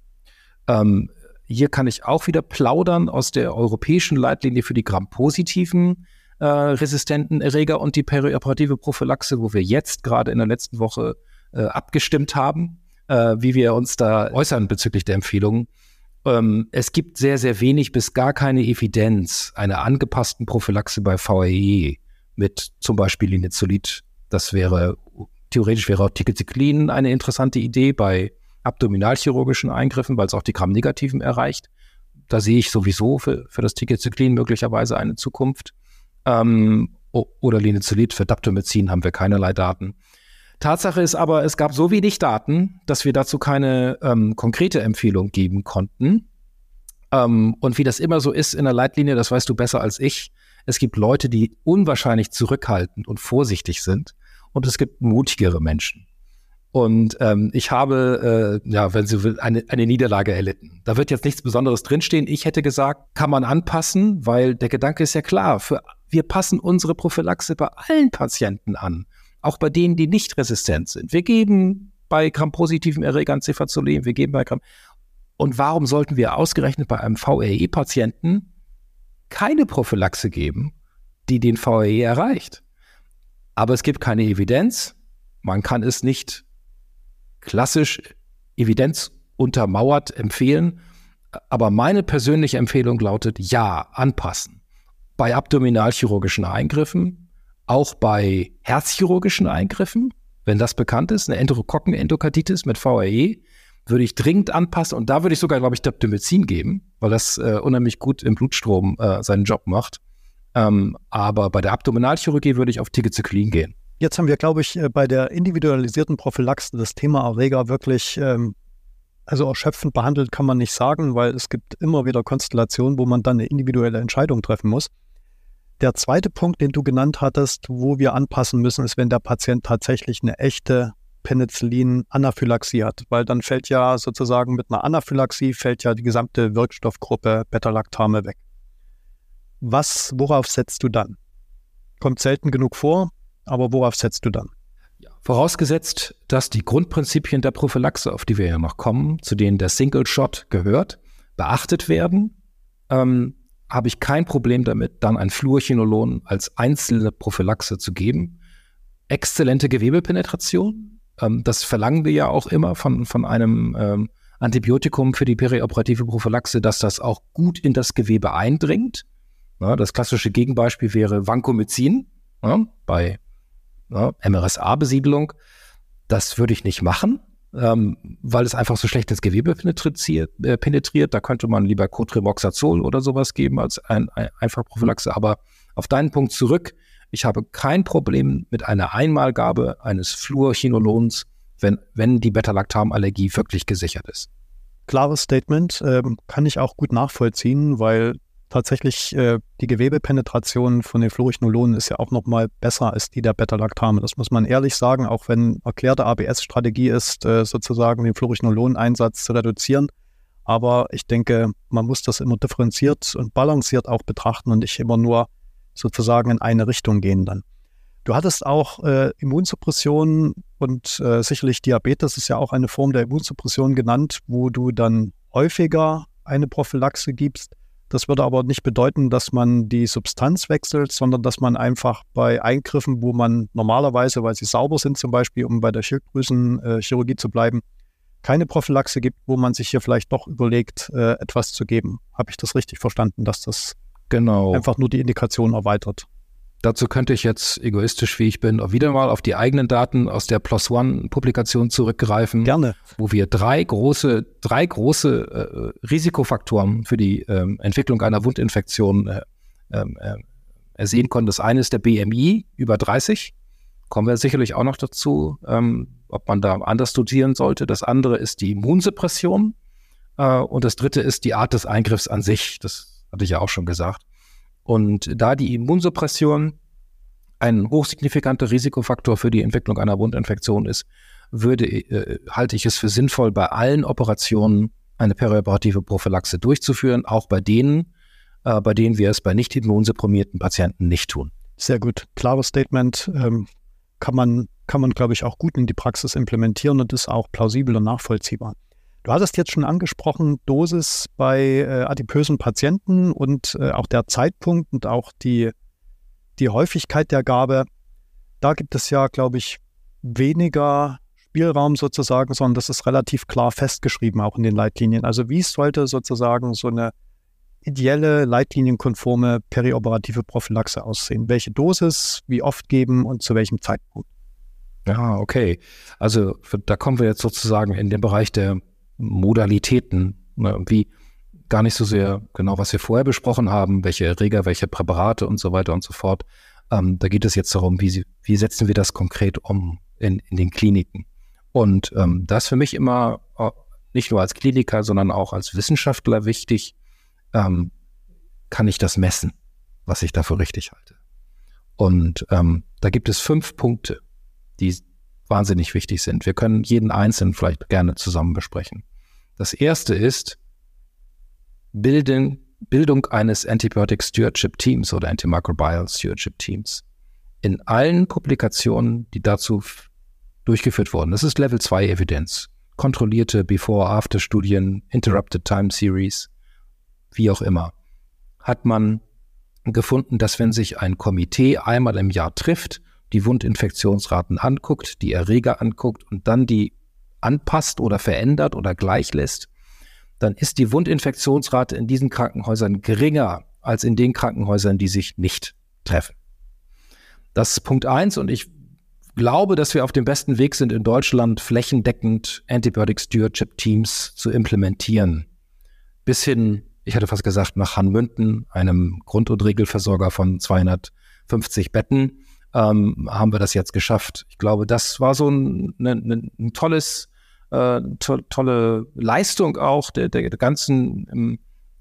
Hier kann ich auch wieder plaudern aus der europäischen Leitlinie für die Gram-positiven resistenten Erreger und die perioperative Prophylaxe, wo wir jetzt gerade in der letzten Woche abgestimmt haben, wie wir uns da äußern bezüglich der Empfehlungen. Es gibt sehr, sehr wenig bis gar keine Evidenz einer angepassten Prophylaxe bei VAE mit zum Beispiel Linezolid. Theoretisch wäre auch Tigecyclin eine interessante Idee bei abdominalchirurgischen Eingriffen, weil es auch die Gram-Negativen erreicht. Da sehe ich sowieso für das Tigecyclin möglicherweise eine Zukunft. Oder Linezolid, für Daptomycin haben wir keinerlei Daten. Tatsache ist aber, es gab so wenig Daten, dass wir dazu keine konkrete Empfehlung geben konnten. Und wie das immer so ist in der Leitlinie, das weißt du besser als ich, es gibt Leute, die unwahrscheinlich zurückhaltend und vorsichtig sind und es gibt mutigere Menschen. Und ich habe, wenn sie will, eine Niederlage erlitten. Da wird jetzt nichts Besonderes drinstehen. Ich hätte gesagt, kann man anpassen, weil der Gedanke ist ja klar, wir passen unsere Prophylaxe bei allen Patienten an, auch bei denen, die nicht resistent sind. Wir geben bei Gram-positiven Erregern Cefazolin, wir geben bei Gram. Und warum sollten wir ausgerechnet bei einem VAE-Patienten keine Prophylaxe geben, die den VAE erreicht? Aber es gibt keine Evidenz. Man kann es nicht klassisch evidenzuntermauert empfehlen. Aber meine persönliche Empfehlung lautet, ja, anpassen. Bei abdominalchirurgischen Eingriffen, auch bei herzchirurgischen Eingriffen, wenn das bekannt ist, eine Enterokokkenendokarditis mit VAE, würde ich dringend anpassen. Und da würde ich sogar, glaube ich, Daptomycin geben, weil das unheimlich gut im Blutstrom seinen Job macht. Aber bei der Abdominalchirurgie würde ich auf Tigecyclin gehen. Jetzt haben wir, glaube ich, bei der individualisierten Prophylaxe das Thema Erreger wirklich erschöpfend behandelt, kann man nicht sagen, weil es gibt immer wieder Konstellationen, wo man dann eine individuelle Entscheidung treffen muss. Der zweite Punkt, den du genannt hattest, wo wir anpassen müssen, ist, wenn der Patient tatsächlich eine echte Penicillin-Anaphylaxie hat, weil dann fällt ja sozusagen mit einer Anaphylaxie die gesamte Wirkstoffgruppe Beta-Lactame weg. Worauf setzt du dann? Kommt selten genug vor, aber worauf setzt du dann? Ja, vorausgesetzt, dass die Grundprinzipien der Prophylaxe, auf die wir ja noch kommen, zu denen der Single-Shot gehört, beachtet werden, habe ich kein Problem damit, dann ein Fluorchinolon als einzelne Prophylaxe zu geben. Exzellente Gewebepenetration, das verlangen wir ja auch immer von einem Antibiotikum für die perioperative Prophylaxe, dass das auch gut in das Gewebe eindringt. Ja, das klassische Gegenbeispiel wäre Vancomycin bei MRSA-Besiedlung. Das würde ich nicht machen, weil es einfach so schlecht ins Gewebe penetriert. Da könnte man lieber Cotrimoxazol oder sowas geben als einfach Prophylaxe. Aber auf deinen Punkt zurück, ich habe kein Problem mit einer Einmalgabe eines Fluorchinolons, wenn die Beta-Lactam-Allergie wirklich gesichert ist. Klares Statement, kann ich auch gut nachvollziehen, weil tatsächlich die Gewebepenetration von den Fluorchinolonen ist ja auch nochmal besser als die der Beta-Lactame. Das muss man ehrlich sagen, auch wenn erklärte ABS-Strategie ist, sozusagen den Fluorchinolon-Einsatz zu reduzieren. Aber ich denke, man muss das immer differenziert und balanciert auch betrachten und nicht immer nur sozusagen in eine Richtung gehen dann. Du hattest auch Immunsuppression und sicherlich Diabetes ist ja auch eine Form der Immunsuppression genannt, wo du dann häufiger eine Prophylaxe gibst. Das würde aber nicht bedeuten, dass man die Substanz wechselt, sondern dass man einfach bei Eingriffen, wo man normalerweise, weil sie sauber sind zum Beispiel, um bei der Schilddrüsenchirurgie zu bleiben, keine Prophylaxe gibt, wo man sich hier vielleicht doch überlegt, etwas zu geben. Habe ich das richtig verstanden, dass das einfach nur die Indikation erweitert? Dazu könnte ich jetzt, egoistisch wie ich bin, auch wieder mal auf die eigenen Daten aus der PLOS-ONE-Publikation zurückgreifen. Gerne. Wo wir drei große Risikofaktoren für die Entwicklung einer Wundinfektion ersehen konnten. Das eine ist der BMI über 30. Kommen wir sicherlich auch noch dazu, ob man da anders dotieren sollte. Das andere ist die Immunsuppression. Und das dritte ist die Art des Eingriffs an sich. Das hatte ich ja auch schon gesagt. Und da die Immunsuppression ein hochsignifikanter Risikofaktor für die Entwicklung einer Wundinfektion ist, halte ich es für sinnvoll, bei allen Operationen eine perioperative Prophylaxe durchzuführen, auch bei denen wir es bei nicht immunsupprimierten Patienten nicht tun. Sehr gut. Klares Statement. Kann man, glaube ich, auch gut in die Praxis implementieren und ist auch plausibel und nachvollziehbar. Du hattest jetzt schon angesprochen, Dosis bei adipösen Patienten und auch der Zeitpunkt und auch die Häufigkeit der Gabe. Da gibt es ja, glaube ich, weniger Spielraum sozusagen, sondern das ist relativ klar festgeschrieben, auch in den Leitlinien. Also wie sollte sozusagen so eine ideelle, leitlinienkonforme perioperative Prophylaxe aussehen? Welche Dosis, wie oft geben und zu welchem Zeitpunkt? Ja, okay. Also da kommen wir jetzt sozusagen in den Bereich der Modalitäten, wie gar nicht so sehr genau, was wir vorher besprochen haben, welche Erreger, welche Präparate und so weiter und so fort. Da geht es jetzt darum, wie setzen wir das konkret um in den Kliniken. Und das ist für mich immer nicht nur als Kliniker, sondern auch als Wissenschaftler wichtig, kann ich das messen, was ich dafür richtig halte. Und da gibt es 5 Punkte, die wahnsinnig wichtig sind. Wir können jeden einzelnen vielleicht gerne zusammen besprechen. Das erste ist Bildung eines Antibiotic Stewardship Teams oder Antimicrobial Stewardship Teams. In allen Publikationen, die dazu durchgeführt wurden, das ist Level 2 Evidenz, kontrollierte Before-After-Studien, Interrupted Time Series, wie auch immer, hat man gefunden, dass wenn sich ein Komitee einmal im Jahr trifft, die Wundinfektionsraten anguckt, die Erreger anguckt und dann die anpasst oder verändert oder gleich lässt, dann ist die Wundinfektionsrate in diesen Krankenhäusern geringer als in den Krankenhäusern, die sich nicht treffen. Das ist Punkt 1 und ich glaube, dass wir auf dem besten Weg sind, in Deutschland flächendeckend Antibiotic Stewardship Teams zu implementieren. Bis hin, ich hätte fast gesagt, nach Hanmünden, einem Grund- und Regelversorger von 250 Betten, haben wir das jetzt geschafft. Ich glaube, das war so ein tolle Leistung auch der ganzen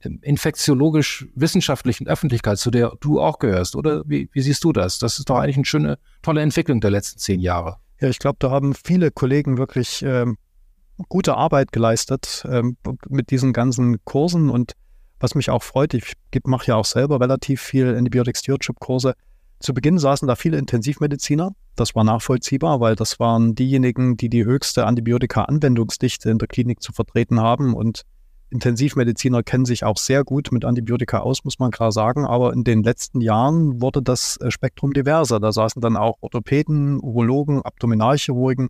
infektiologisch-wissenschaftlichen Öffentlichkeit, zu der du auch gehörst. Oder wie siehst du das? Das ist doch eigentlich eine schöne, tolle Entwicklung der letzten 10 Jahre. Ja, ich glaube, da haben viele Kollegen wirklich gute Arbeit geleistet mit diesen ganzen Kursen. Und was mich auch freut, ich mache ja auch selber relativ viel Antibiotic Stewardship Kurse. Zu Beginn saßen da viele Intensivmediziner. Das war nachvollziehbar, weil das waren diejenigen, die die höchste Antibiotika-Anwendungsdichte in der Klinik zu vertreten haben. Und Intensivmediziner kennen sich auch sehr gut mit Antibiotika aus, muss man klar sagen. Aber in den letzten Jahren wurde das Spektrum diverser. Da saßen dann auch Orthopäden, Urologen, Abdominalchirurgen.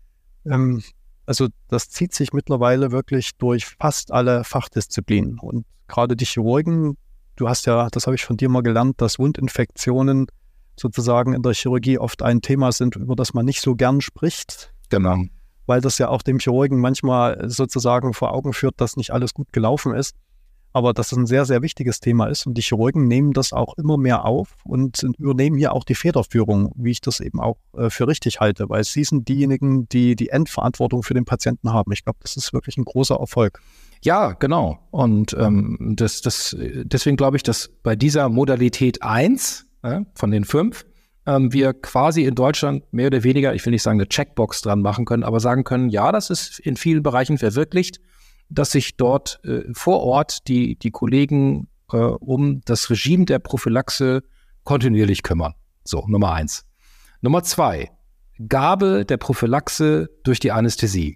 Also das zieht sich mittlerweile wirklich durch fast alle Fachdisziplinen. Und gerade die Chirurgen, du hast ja, das habe ich von dir mal gelernt, dass Wundinfektionen sozusagen in der Chirurgie oft ein Thema sind, über das man nicht so gern spricht. Genau. Weil das ja auch dem Chirurgen manchmal sozusagen vor Augen führt, dass nicht alles gut gelaufen ist. Aber dass es ein sehr, sehr wichtiges Thema ist. Und die Chirurgen nehmen das auch immer mehr auf und übernehmen hier auch die Federführung, wie ich das eben auch für richtig halte. Weil sie sind diejenigen, die die Endverantwortung für den Patienten haben. Ich glaube, das ist wirklich ein großer Erfolg. Ja, genau. Und deswegen glaube ich, dass bei dieser Modalität 1 von den 5 wir quasi in Deutschland mehr oder weniger, ich will nicht sagen eine Checkbox dran machen können, aber sagen können, ja, das ist in vielen Bereichen verwirklicht, dass sich dort vor Ort die Kollegen um das Regime der Prophylaxe kontinuierlich kümmern. So, Nummer 1. Nummer 2, Gabe der Prophylaxe durch die Anästhesie.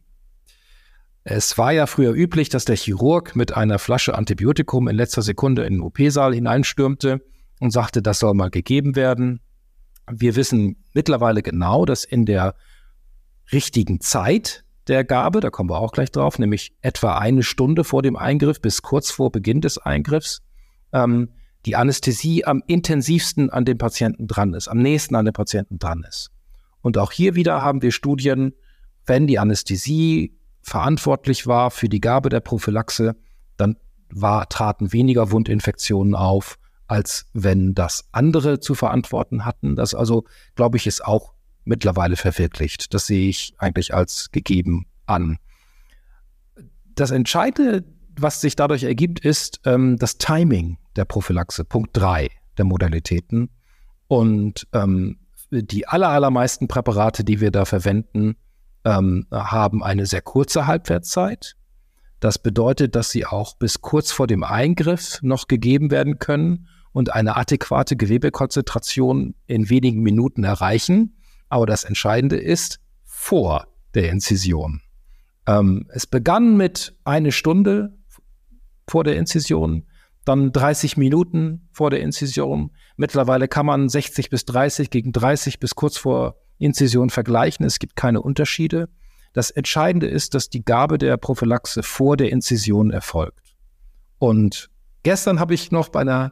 Es war ja früher üblich, dass der Chirurg mit einer Flasche Antibiotikum in letzter Sekunde in den OP-Saal hineinstürmte und sagte, das soll mal gegeben werden. Wir wissen mittlerweile genau, dass in der richtigen Zeit der Gabe, da kommen wir auch gleich drauf, nämlich etwa 1 Stunde vor dem Eingriff bis kurz vor Beginn des Eingriffs, die Anästhesie am intensivsten an dem Patienten dran ist, am nächsten an dem Patienten dran ist. Und auch hier wieder haben wir Studien, wenn die Anästhesie verantwortlich war für die Gabe der Prophylaxe, dann traten weniger Wundinfektionen auf, als wenn das andere zu verantworten hatten. Das also, glaube ich, ist auch mittlerweile verwirklicht. Das sehe ich eigentlich als gegeben an. Das Entscheidende, was sich dadurch ergibt, ist das Timing der Prophylaxe, Punkt 3 der Modalitäten. Und die allermeisten Präparate, die wir da verwenden, haben eine sehr kurze Halbwertszeit. Das bedeutet, dass sie auch bis kurz vor dem Eingriff noch gegeben werden können und eine adäquate Gewebekonzentration in wenigen Minuten erreichen. Aber das Entscheidende ist vor der Inzision. Es begann mit 1 Stunde vor der Inzision, dann 30 Minuten vor der Inzision. Mittlerweile kann man 60 bis 30 gegen 30 bis kurz vor Inzision vergleichen. Es gibt keine Unterschiede. Das Entscheidende ist, dass die Gabe der Prophylaxe vor der Inzision erfolgt. Und gestern habe ich noch bei einer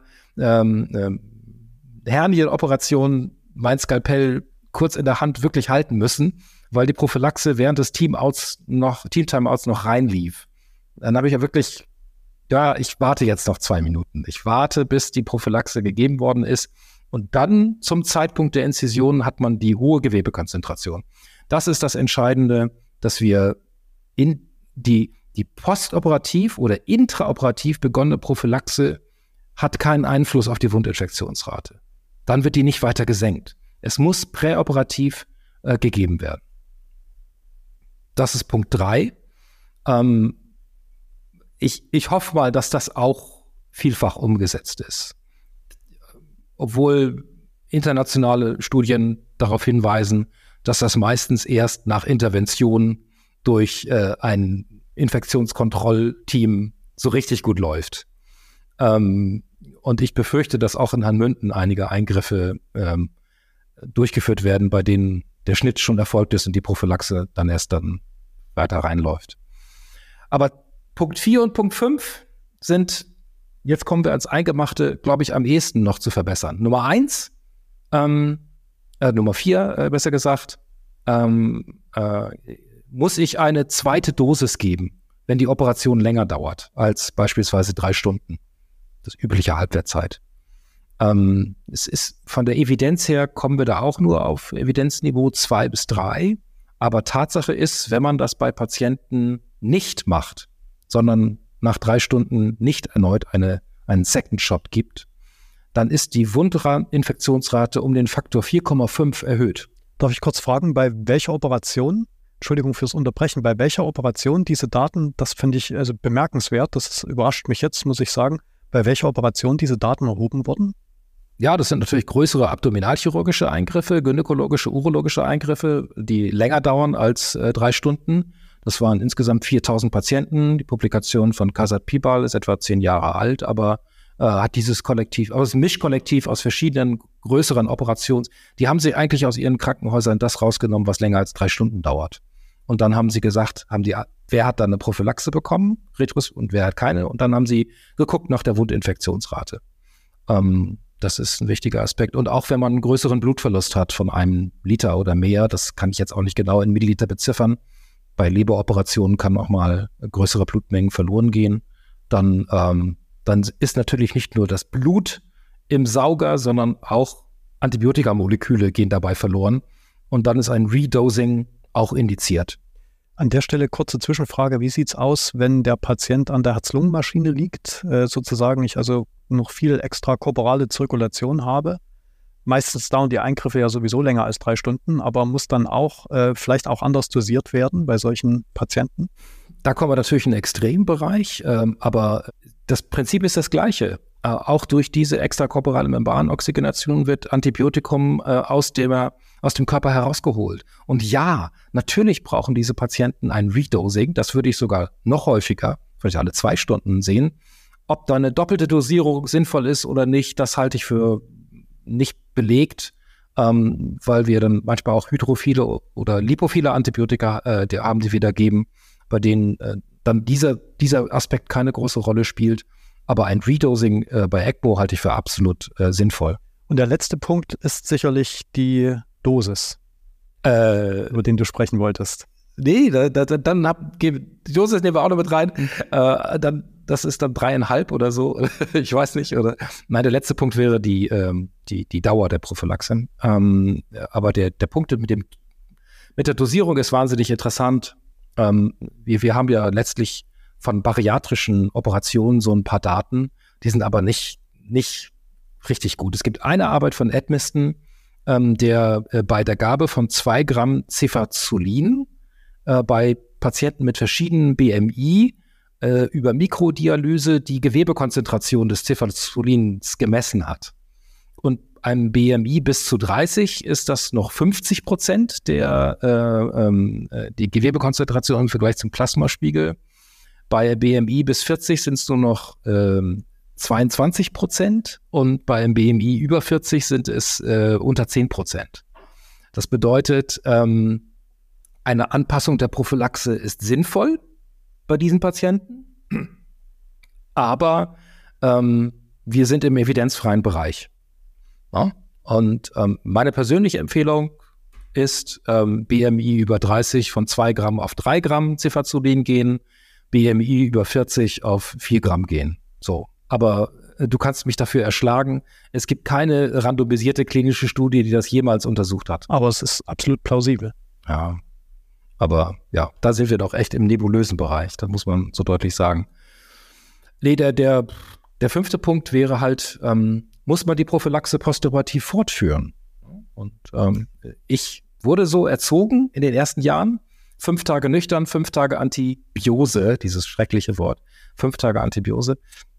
Hernienoperation mein Skalpell kurz in der Hand wirklich halten müssen, weil die Prophylaxe während des Team-Timeouts noch reinlief. Dann habe ich ja wirklich, ich warte jetzt noch 2 Minuten. Ich warte, bis die Prophylaxe gegeben worden ist. Und dann zum Zeitpunkt der Inzision hat man die hohe Gewebekonzentration. Das ist das Entscheidende, dass wir in die postoperativ oder intraoperativ begonnene Prophylaxe hat keinen Einfluss auf die Wundinfektionsrate. Dann wird die nicht weiter gesenkt. Es muss präoperativ gegeben werden. Das ist Punkt 3. Ich hoffe mal, dass das auch vielfach umgesetzt ist. Obwohl internationale Studien darauf hinweisen, dass das meistens erst nach Intervention durch ein Infektionskontrollteam so richtig gut läuft. Und ich befürchte, dass auch in Hanmünden einige Eingriffe durchgeführt werden, bei denen der Schnitt schon erfolgt ist und die Prophylaxe dann erst weiter reinläuft. Aber Punkt 4 und Punkt 5 sind, jetzt kommen wir als Eingemachte, glaube ich, am ehesten noch zu verbessern. Nummer 4, besser gesagt, muss ich eine zweite Dosis geben, wenn die Operation länger dauert als beispielsweise 3 Stunden. Das übliche Halbwertszeit. Es ist von der Evidenz her, kommen wir da auch nur auf Evidenzniveau 2 bis 3. Aber Tatsache ist, wenn man das bei Patienten nicht macht, sondern nach 3 Stunden nicht erneut einen Second Shot gibt, dann ist die Wundinfektionsrate um den Faktor 4,5 erhöht. Darf ich kurz fragen, bei welcher Operation, Entschuldigung fürs Unterbrechen, bei welcher Operation diese Daten, das finde ich also bemerkenswert, das überrascht mich jetzt, muss ich sagen, bei welcher Operation diese Daten erhoben wurden? Ja, das sind natürlich größere abdominalchirurgische Eingriffe, gynäkologische, urologische Eingriffe, die länger dauern als 3 Stunden. Das waren insgesamt 4.000 Patienten. Die Publikation von Kasat Pibal ist etwa 10 Jahre alt, aber hat dieses Kollektiv, das Mischkollektiv aus verschiedenen größeren Operations, die haben sie eigentlich aus ihren Krankenhäusern das rausgenommen, was länger als 3 Stunden dauert. Und dann haben sie gesagt, wer hat dann eine Prophylaxe bekommen, und wer hat keine. Und dann haben sie geguckt nach der Wundinfektionsrate. Das ist ein wichtiger Aspekt. Und auch wenn man einen größeren Blutverlust hat von 1 Liter oder mehr, das kann ich jetzt auch nicht genau in Milliliter beziffern. Bei Leberoperationen kann auch mal größere Blutmengen verloren gehen. Dann ist natürlich nicht nur das Blut im Sauger, sondern auch Antibiotikamoleküle gehen dabei verloren. Und dann ist ein Redosing auch indiziert. An der Stelle kurze Zwischenfrage, wie sieht es aus, wenn der Patient an der Herz-Lungen-Maschine liegt, sozusagen ich also noch viel extrakorporale Zirkulation habe? Meistens dauern die Eingriffe ja sowieso länger als 3 Stunden, aber muss dann auch vielleicht auch anders dosiert werden bei solchen Patienten? Da kommen wir natürlich in den Extrembereich, aber das Prinzip ist das gleiche. Auch durch diese extrakorporale Membranoxygenation wird Antibiotikum aus dem Körper herausgeholt. Und ja, natürlich brauchen diese Patienten ein Redosing. Das würde ich sogar noch häufiger, vielleicht alle 2 Stunden sehen. Ob da eine doppelte Dosierung sinnvoll ist oder nicht, das halte ich für nicht belegt. weil wir dann manchmal auch hydrophile oder lipophile Antibiotika die wir da geben, bei denen dann dieser Aspekt keine große Rolle spielt. Aber ein Redosing bei ECMO halte ich für absolut sinnvoll. Und der letzte Punkt ist sicherlich die Dosis, über den du sprechen wolltest. Nee, die Dosis nehmen wir auch noch mit rein. Das ist dann 3,5 oder so. Ich weiß nicht. Nein, der letzte Punkt wäre die Dauer der Prophylaxe. Aber der Punkt mit der Dosierung ist wahnsinnig interessant. Wir haben ja letztlich von bariatrischen Operationen so ein paar Daten, die sind aber nicht richtig gut. Es gibt eine Arbeit von Edmiston, der bei der Gabe von 2 Gramm Cefazolin bei Patienten mit verschiedenen BMI über Mikrodialyse die Gewebekonzentration des Cefazolins gemessen hat. Und einem BMI bis zu 30 ist das noch 50% die Gewebekonzentration im Vergleich zum Plasmaspiegel. Bei BMI bis 40 sind es nur noch 22% und bei einem BMI über 40 sind es unter 10%. Das bedeutet, eine Anpassung der Prophylaxe ist sinnvoll bei diesen Patienten, aber wir sind im evidenzfreien Bereich. Ja? Und meine persönliche Empfehlung ist BMI über 30 von 2 Gramm auf 3 Gramm Cefazolin gehen, BMI über 40 auf 4 Gramm gehen. So. Aber du kannst mich dafür erschlagen. Es gibt keine randomisierte klinische Studie, die das jemals untersucht hat. Aber es ist absolut plausibel. Ja. Aber ja, da sind wir doch echt im nebulösen Bereich. Das muss man so deutlich sagen. Nee, der 5. Punkt wäre halt, muss man die Prophylaxe postoperativ fortführen? Und ich wurde so erzogen in den ersten Jahren, 5 Tage nüchtern, 5 Tage Antibiose, dieses schreckliche Wort, 5 Tage Antibiose.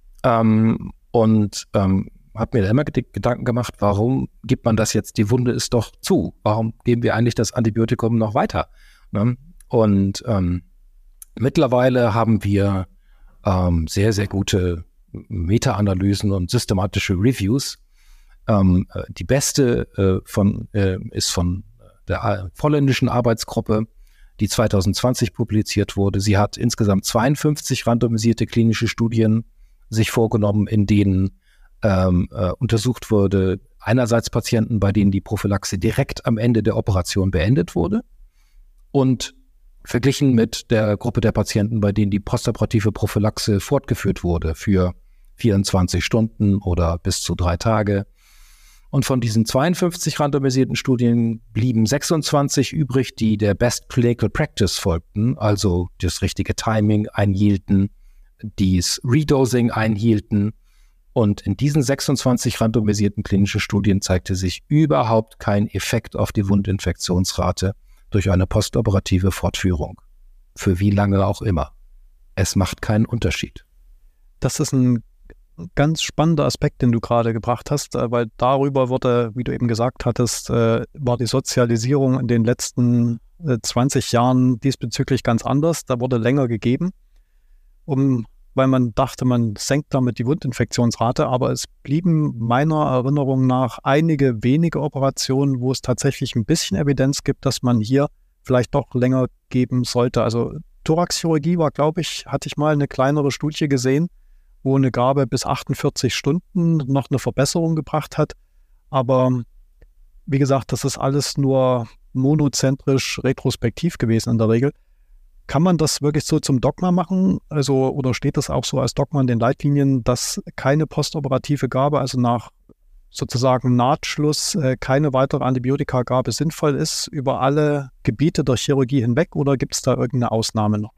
Und habe mir da immer Gedanken gemacht, warum gibt man das jetzt? Die Wunde ist doch zu. Warum geben wir eigentlich das Antibiotikum noch weiter? Ne? Und mittlerweile haben wir sehr, sehr gute Meta-Analysen und systematische Reviews. Die beste ist von der holländischen Arbeitsgruppe, die 2020 publiziert wurde. Sie hat insgesamt 52 randomisierte klinische Studien sich vorgenommen, in denen untersucht wurde, einerseits Patienten, bei denen die Prophylaxe direkt am Ende der Operation beendet wurde und verglichen mit der Gruppe der Patienten, bei denen die postoperative Prophylaxe fortgeführt wurde für 24 Stunden oder bis zu 3 Tage. Und von diesen 52 randomisierten Studien blieben 26 übrig, die der Best Clinical Practice folgten, also das richtige Timing einhielten, dies Redosing einhielten. Und in diesen 26 randomisierten klinischen Studien zeigte sich überhaupt kein Effekt auf die Wundinfektionsrate durch eine postoperative Fortführung. Für wie lange auch immer. Es macht keinen Unterschied. Das ist ein ganz spannender Aspekt, den du gerade gebracht hast, weil darüber wurde, wie du eben gesagt hattest, war die Sozialisierung in den letzten 20 Jahren diesbezüglich ganz anders. Da wurde länger gegeben, weil man dachte, man senkt damit die Wundinfektionsrate, aber es blieben meiner Erinnerung nach einige wenige Operationen, wo es tatsächlich ein bisschen Evidenz gibt, dass man hier vielleicht doch länger geben sollte. Also Thoraxchirurgie war, glaube ich, hatte ich mal eine kleinere Studie gesehen, wo eine Gabe bis 48 Stunden noch eine Verbesserung gebracht hat. Aber wie gesagt, das ist alles nur monozentrisch retrospektiv gewesen in der Regel. Kann man das wirklich so zum Dogma machen? Also, oder steht das auch so als Dogma in den Leitlinien, dass keine postoperative Gabe, also nach sozusagen Nahtschluss, keine weitere Antibiotikagabe sinnvoll ist über alle Gebiete der Chirurgie hinweg, oder gibt es da irgendeine Ausnahme noch?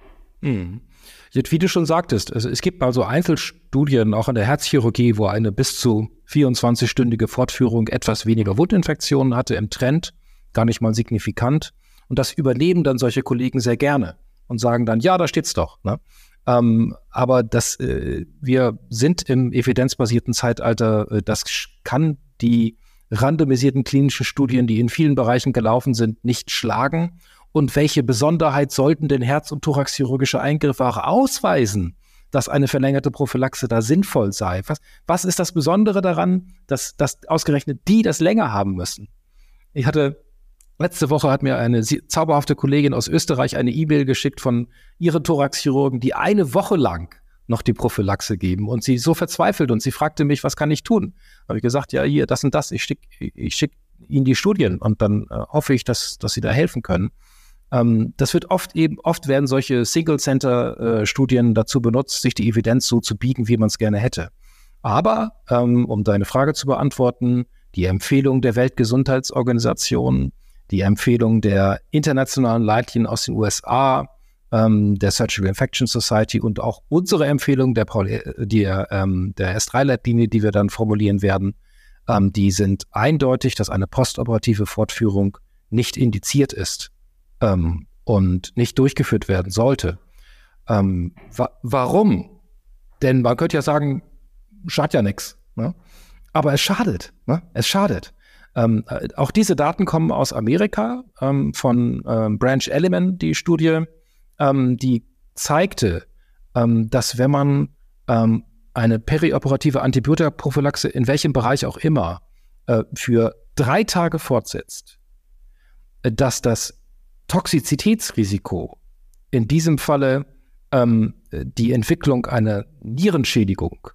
Wie du schon sagtest, es gibt also Einzelstudien, auch in der Herzchirurgie, wo eine bis zu 24-stündige Fortführung etwas weniger Wundinfektionen hatte im Trend, gar nicht mal signifikant. Und das übernehmen dann solche Kollegen sehr gerne und sagen dann, ja, da steht's doch. Ne? Aber wir sind im evidenzbasierten Zeitalter, das kann die randomisierten klinischen Studien, die in vielen Bereichen gelaufen sind, nicht schlagen. Und welche Besonderheit sollten denn Herz- und thoraxchirurgische Eingriffe auch ausweisen, dass eine verlängerte Prophylaxe da sinnvoll sei? Was ist das Besondere daran, dass ausgerechnet die das länger haben müssen? Letzte Woche hat mir eine zauberhafte Kollegin aus Österreich eine E-Mail geschickt von ihren Thoraxchirurgen, die eine Woche lang noch die Prophylaxe geben und sie so verzweifelt und sie fragte mich, was kann ich tun? Habe ich gesagt, ja, hier, das und das, ich schick Ihnen die Studien und dann hoffe ich, dass Sie da helfen können. Das wird oft werden solche Single-Center-Studien dazu benutzt, sich die Evidenz so zu biegen, wie man es gerne hätte. Aber, um deine Frage zu beantworten, die Empfehlung der Weltgesundheitsorganisation, die Empfehlung der internationalen Leitlinien aus den USA, der Surgical Infection Society und auch unsere Empfehlung der S3-Leitlinie, die wir dann formulieren werden, die sind eindeutig, dass eine postoperative Fortführung nicht indiziert ist und nicht durchgeführt werden sollte. Warum? Denn man könnte ja sagen, schadet ja nichts, ne? Aber es schadet, ne? Es schadet. Auch diese Daten kommen aus Amerika, von Branch Element, die Studie, die zeigte, dass wenn man eine perioperative Antibiotikaprophylaxe in welchem Bereich auch immer für 3 Tage fortsetzt, dass das Toxizitätsrisiko, in diesem Falle die Entwicklung einer Nierenschädigung,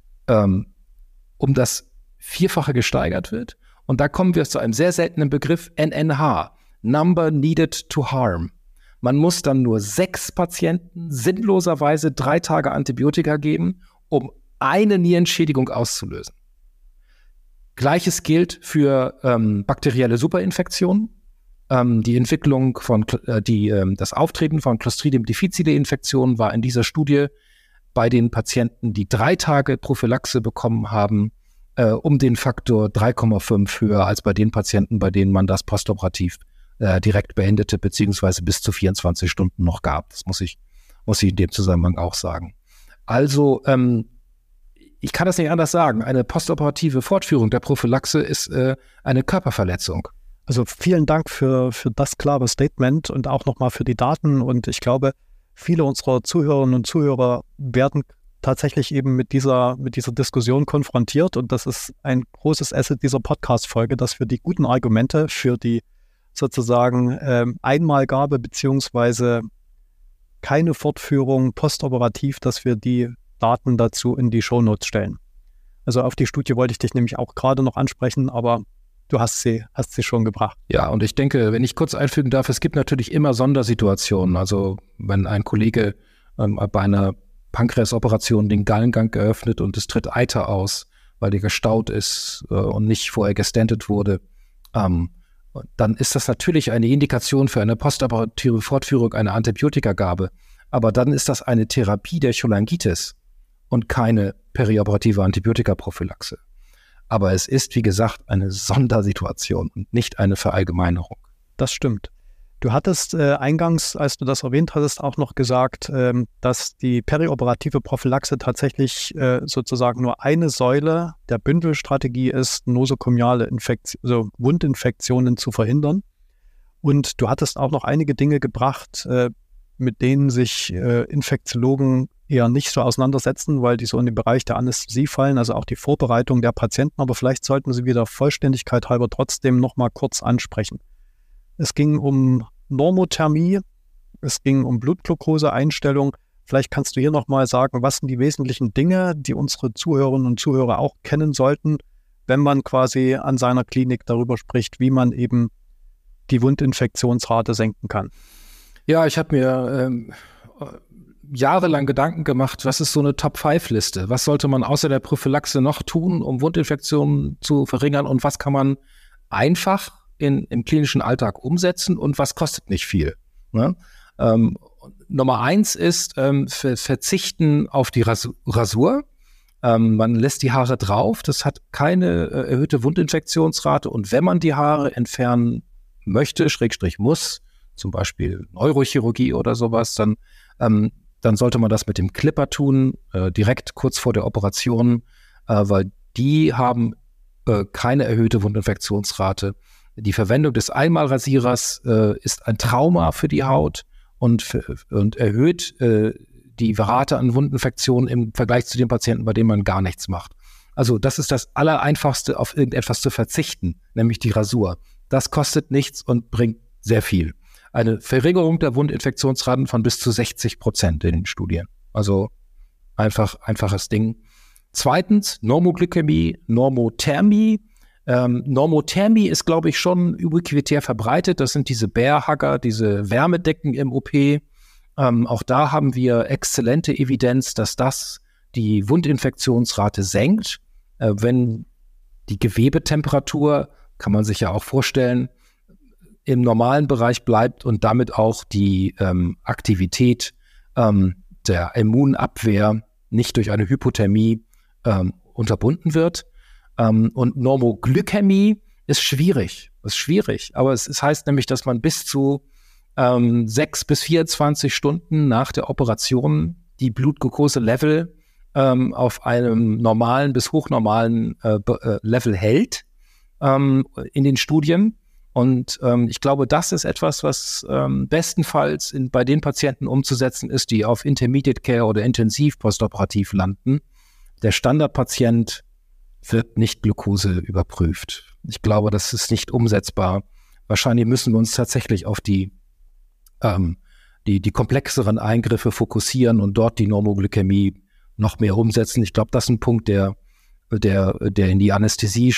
um das 4-fache gesteigert wird. Und da kommen wir zu einem sehr seltenen Begriff, NNH, Number Needed to Harm. Man muss dann nur 6 Patienten sinnloserweise 3 Tage Antibiotika geben, um eine Nierenschädigung auszulösen. Gleiches gilt für bakterielle Superinfektionen. Die Entwicklung das Auftreten von Clostridium difficile-Infektionen war in dieser Studie bei den Patienten, die 3 Tage Prophylaxe bekommen haben, um den Faktor 3,5 höher als bei den Patienten, bei denen man das postoperativ direkt beendete, beziehungsweise bis zu 24 Stunden noch gab. Das muss ich in dem Zusammenhang auch sagen. Also, ich kann das nicht anders sagen. Eine postoperative Fortführung der Prophylaxe ist eine Körperverletzung. Also vielen Dank für das klare Statement und auch nochmal für die Daten. Und ich glaube, viele unserer Zuhörerinnen und Zuhörer werden tatsächlich eben mit dieser Diskussion konfrontiert. Und das ist ein großes Asset dieser Podcast-Folge, dass wir die guten Argumente für die sozusagen Einmalgabe beziehungsweise keine Fortführung postoperativ, dass wir die Daten dazu in die Shownotes stellen. Also auf die Studie wollte ich dich nämlich auch gerade noch ansprechen, aber du hast sie schon gebracht. Ja, und ich denke, wenn ich kurz einfügen darf, es gibt natürlich immer Sondersituationen. Also wenn ein Kollege bei einer Pankreasoperation den Gallengang geöffnet und es tritt Eiter aus, weil der gestaut ist und nicht vorher gestentet wurde, dann ist das natürlich eine Indikation für eine postoperative Fortführung einer Antibiotikagabe. Aber dann ist das eine Therapie der Cholangitis und keine perioperative Antibiotikaprophylaxe. Aber es ist, wie gesagt, eine Sondersituation und nicht eine Verallgemeinerung. Das stimmt. Du hattest eingangs, als du das erwähnt hattest, auch noch gesagt, dass die perioperative Prophylaxe tatsächlich sozusagen nur eine Säule der Bündelstrategie ist, nosokomiale Wundinfektionen zu verhindern. Und du hattest auch noch einige Dinge gebracht, mit denen sich Infektiologen eher nicht so auseinandersetzen, weil die so in den Bereich der Anästhesie fallen, also auch die Vorbereitung der Patienten. Aber vielleicht sollten Sie wieder Vollständigkeit halber trotzdem noch mal kurz ansprechen. Es ging um Normothermie, es ging um Blutglukoseeinstellung. Vielleicht kannst du hier noch mal sagen, was sind die wesentlichen Dinge, die unsere Zuhörerinnen und Zuhörer auch kennen sollten, wenn man quasi an seiner Klinik darüber spricht, wie man eben die Wundinfektionsrate senken kann. Ja, ich habe mir jahrelang Gedanken gemacht, was ist so eine Top-5-Liste? Was sollte man außer der Prophylaxe noch tun, um Wundinfektionen zu verringern? Und was kann man einfach im klinischen Alltag umsetzen und was kostet nicht viel? Ne? Nummer 1 ist verzichten auf die Rasur. Man lässt die Haare drauf. Das hat keine erhöhte Wundinfektionsrate. Und wenn man die Haare entfernen möchte, / muss, zum Beispiel Neurochirurgie oder sowas, dann sollte man das mit dem Clipper tun, direkt kurz vor der Operation, weil die haben keine erhöhte Wundinfektionsrate. Die Verwendung des Einmalrasierers ist ein Trauma für die Haut und erhöht die Rate an Wundinfektionen im Vergleich zu den Patienten, bei denen man gar nichts macht. Also das ist das Allereinfachste, auf irgendetwas zu verzichten, nämlich die Rasur. Das kostet nichts und bringt sehr viel. Eine Verringerung der Wundinfektionsraten von bis zu 60% in den Studien. Also einfaches Ding. Zweitens, Normoglykämie, Normothermie. Normothermie ist, glaube ich, schon ubiquitär verbreitet. Das sind diese Bärhagger, diese Wärmedecken im OP. Auch da haben wir exzellente Evidenz, dass das die Wundinfektionsrate senkt. Wenn die Gewebetemperatur, kann man sich ja auch vorstellen, im normalen Bereich bleibt und damit auch die Aktivität der Immunabwehr nicht durch eine Hypothermie unterbunden wird. Und Normoglykämie ist schwierig. Aber es heißt nämlich, dass man bis zu 6 bis 24 Stunden nach der Operation die Blutglucose-Level auf einem normalen bis hochnormalen Level hält in den Studien. Und ich glaube, das ist etwas, was bestenfalls bei den Patienten umzusetzen ist, die auf Intermediate Care oder intensiv postoperativ landen. Der Standardpatient wird nicht Glucose überprüft. Ich glaube, das ist nicht umsetzbar. Wahrscheinlich müssen wir uns tatsächlich auf die komplexeren Eingriffe fokussieren und dort die Normoglykämie noch mehr umsetzen. Ich glaube, das ist ein Punkt, der in die Anästhesie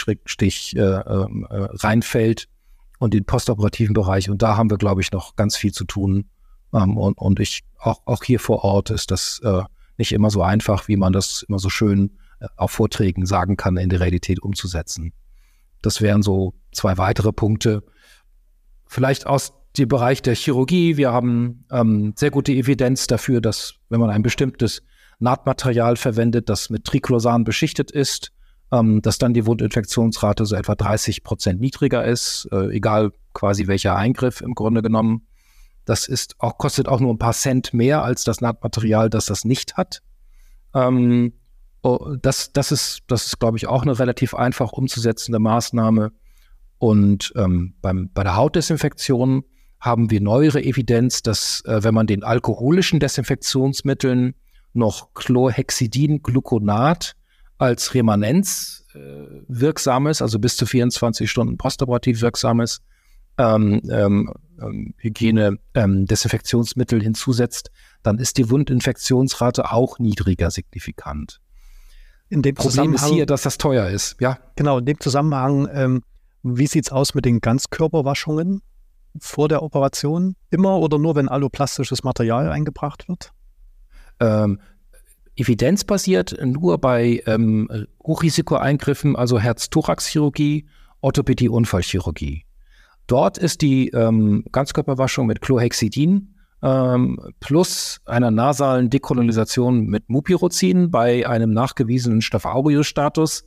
reinfällt und den postoperativen Bereich. Und da haben wir, glaube ich, noch ganz viel zu tun. Und auch hier vor Ort ist das nicht immer so einfach, wie man das immer so schön auf Vorträgen sagen kann, in der Realität umzusetzen. Das wären so 2 weitere Punkte. Vielleicht aus dem Bereich der Chirurgie. Wir haben sehr gute Evidenz dafür, dass wenn man ein bestimmtes Nahtmaterial verwendet, das mit Triclosan beschichtet ist, dass dann die Wundinfektionsrate so etwa 30% niedriger ist, egal quasi welcher Eingriff im Grunde genommen. Das kostet auch nur ein paar Cent mehr als das Nahtmaterial, das nicht hat. Das ist, glaube ich, auch eine relativ einfach umzusetzende Maßnahme. Und bei der Hautdesinfektion haben wir neuere Evidenz, dass wenn man den alkoholischen Desinfektionsmitteln noch Chlorhexidingluconat als Remanenz wirksames, also bis zu 24 Stunden postoperativ wirksames Hygiene-Desinfektionsmittel hinzusetzt, dann ist die Wundinfektionsrate auch niedriger signifikant. In dem Problem ist hier, dass das teuer ist. Ja. Genau, in dem Zusammenhang, wie sieht es aus mit den Ganzkörperwaschungen vor der Operation? Immer oder nur, wenn alloplastisches Material eingebracht wird? Evidenzbasiert nur bei Hochrisikoeingriffen, also Herz-Thorax-Chirurgie, Orthopädie, Unfallchirurgie. Dort ist die Ganzkörperwaschung mit Chlorhexidin plus einer nasalen Dekolonisation mit Mupirocin bei einem nachgewiesenen Staph aureus-Status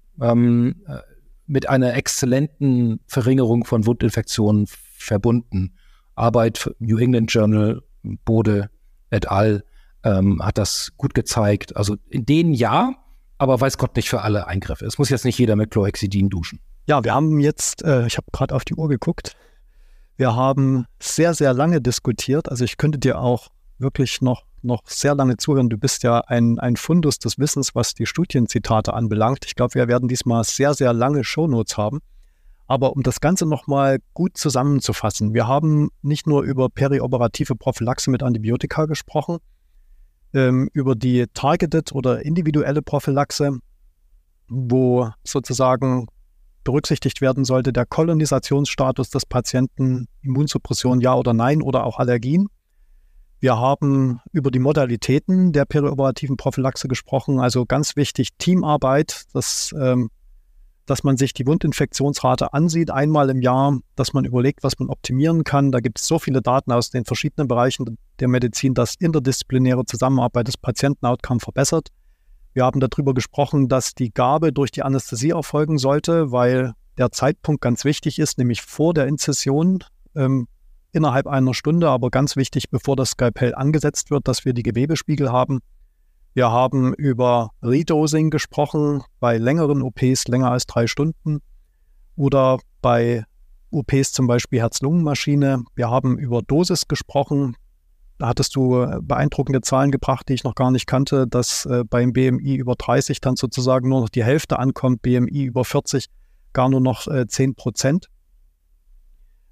mit einer exzellenten Verringerung von Wundinfektionen verbunden. Arbeit New England Journal, Bode et al. Hat das gut gezeigt. Also in denen ja, aber weiß Gott nicht für alle Eingriffe. Es muss jetzt nicht jeder mit Chlorhexidin duschen. Ja, wir haben jetzt, ich habe gerade auf die Uhr geguckt, wir haben sehr, sehr lange diskutiert. Also ich könnte dir auch wirklich noch sehr lange zuhören. Du bist ja ein Fundus des Wissens, was die Studienzitate anbelangt. Ich glaube, wir werden diesmal sehr, sehr lange Shownotes haben. Aber um das Ganze nochmal gut zusammenzufassen, wir haben nicht nur über perioperative Prophylaxe mit Antibiotika gesprochen, über die targeted oder individuelle Prophylaxe, wo sozusagen berücksichtigt werden sollte der Kolonisationsstatus des Patienten, Immunsuppression ja oder nein oder auch Allergien. Wir haben über die Modalitäten der perioperativen Prophylaxe gesprochen, also ganz wichtig Teamarbeit, dass man sich die Wundinfektionsrate ansieht, einmal im Jahr, dass man überlegt, was man optimieren kann. Da gibt es so viele Daten aus den verschiedenen Bereichen der Medizin, dass interdisziplinäre Zusammenarbeit des Patienten-Outcome verbessert. Wir haben darüber gesprochen, dass die Gabe durch die Anästhesie erfolgen sollte, weil der Zeitpunkt ganz wichtig ist, nämlich vor der Inzision, innerhalb einer Stunde, aber ganz wichtig, bevor das Skalpell angesetzt wird, dass wir die Gewebespiegel haben. Wir haben über Redosing gesprochen, bei längeren OPs länger als 3 Stunden oder bei OPs zum Beispiel Herz-Lungen-Maschine. Wir haben über Dosis gesprochen. Da hattest du beeindruckende Zahlen gebracht, die ich noch gar nicht kannte, dass beim BMI über 30 dann sozusagen nur noch die Hälfte ankommt, BMI über 40 gar nur noch 10%.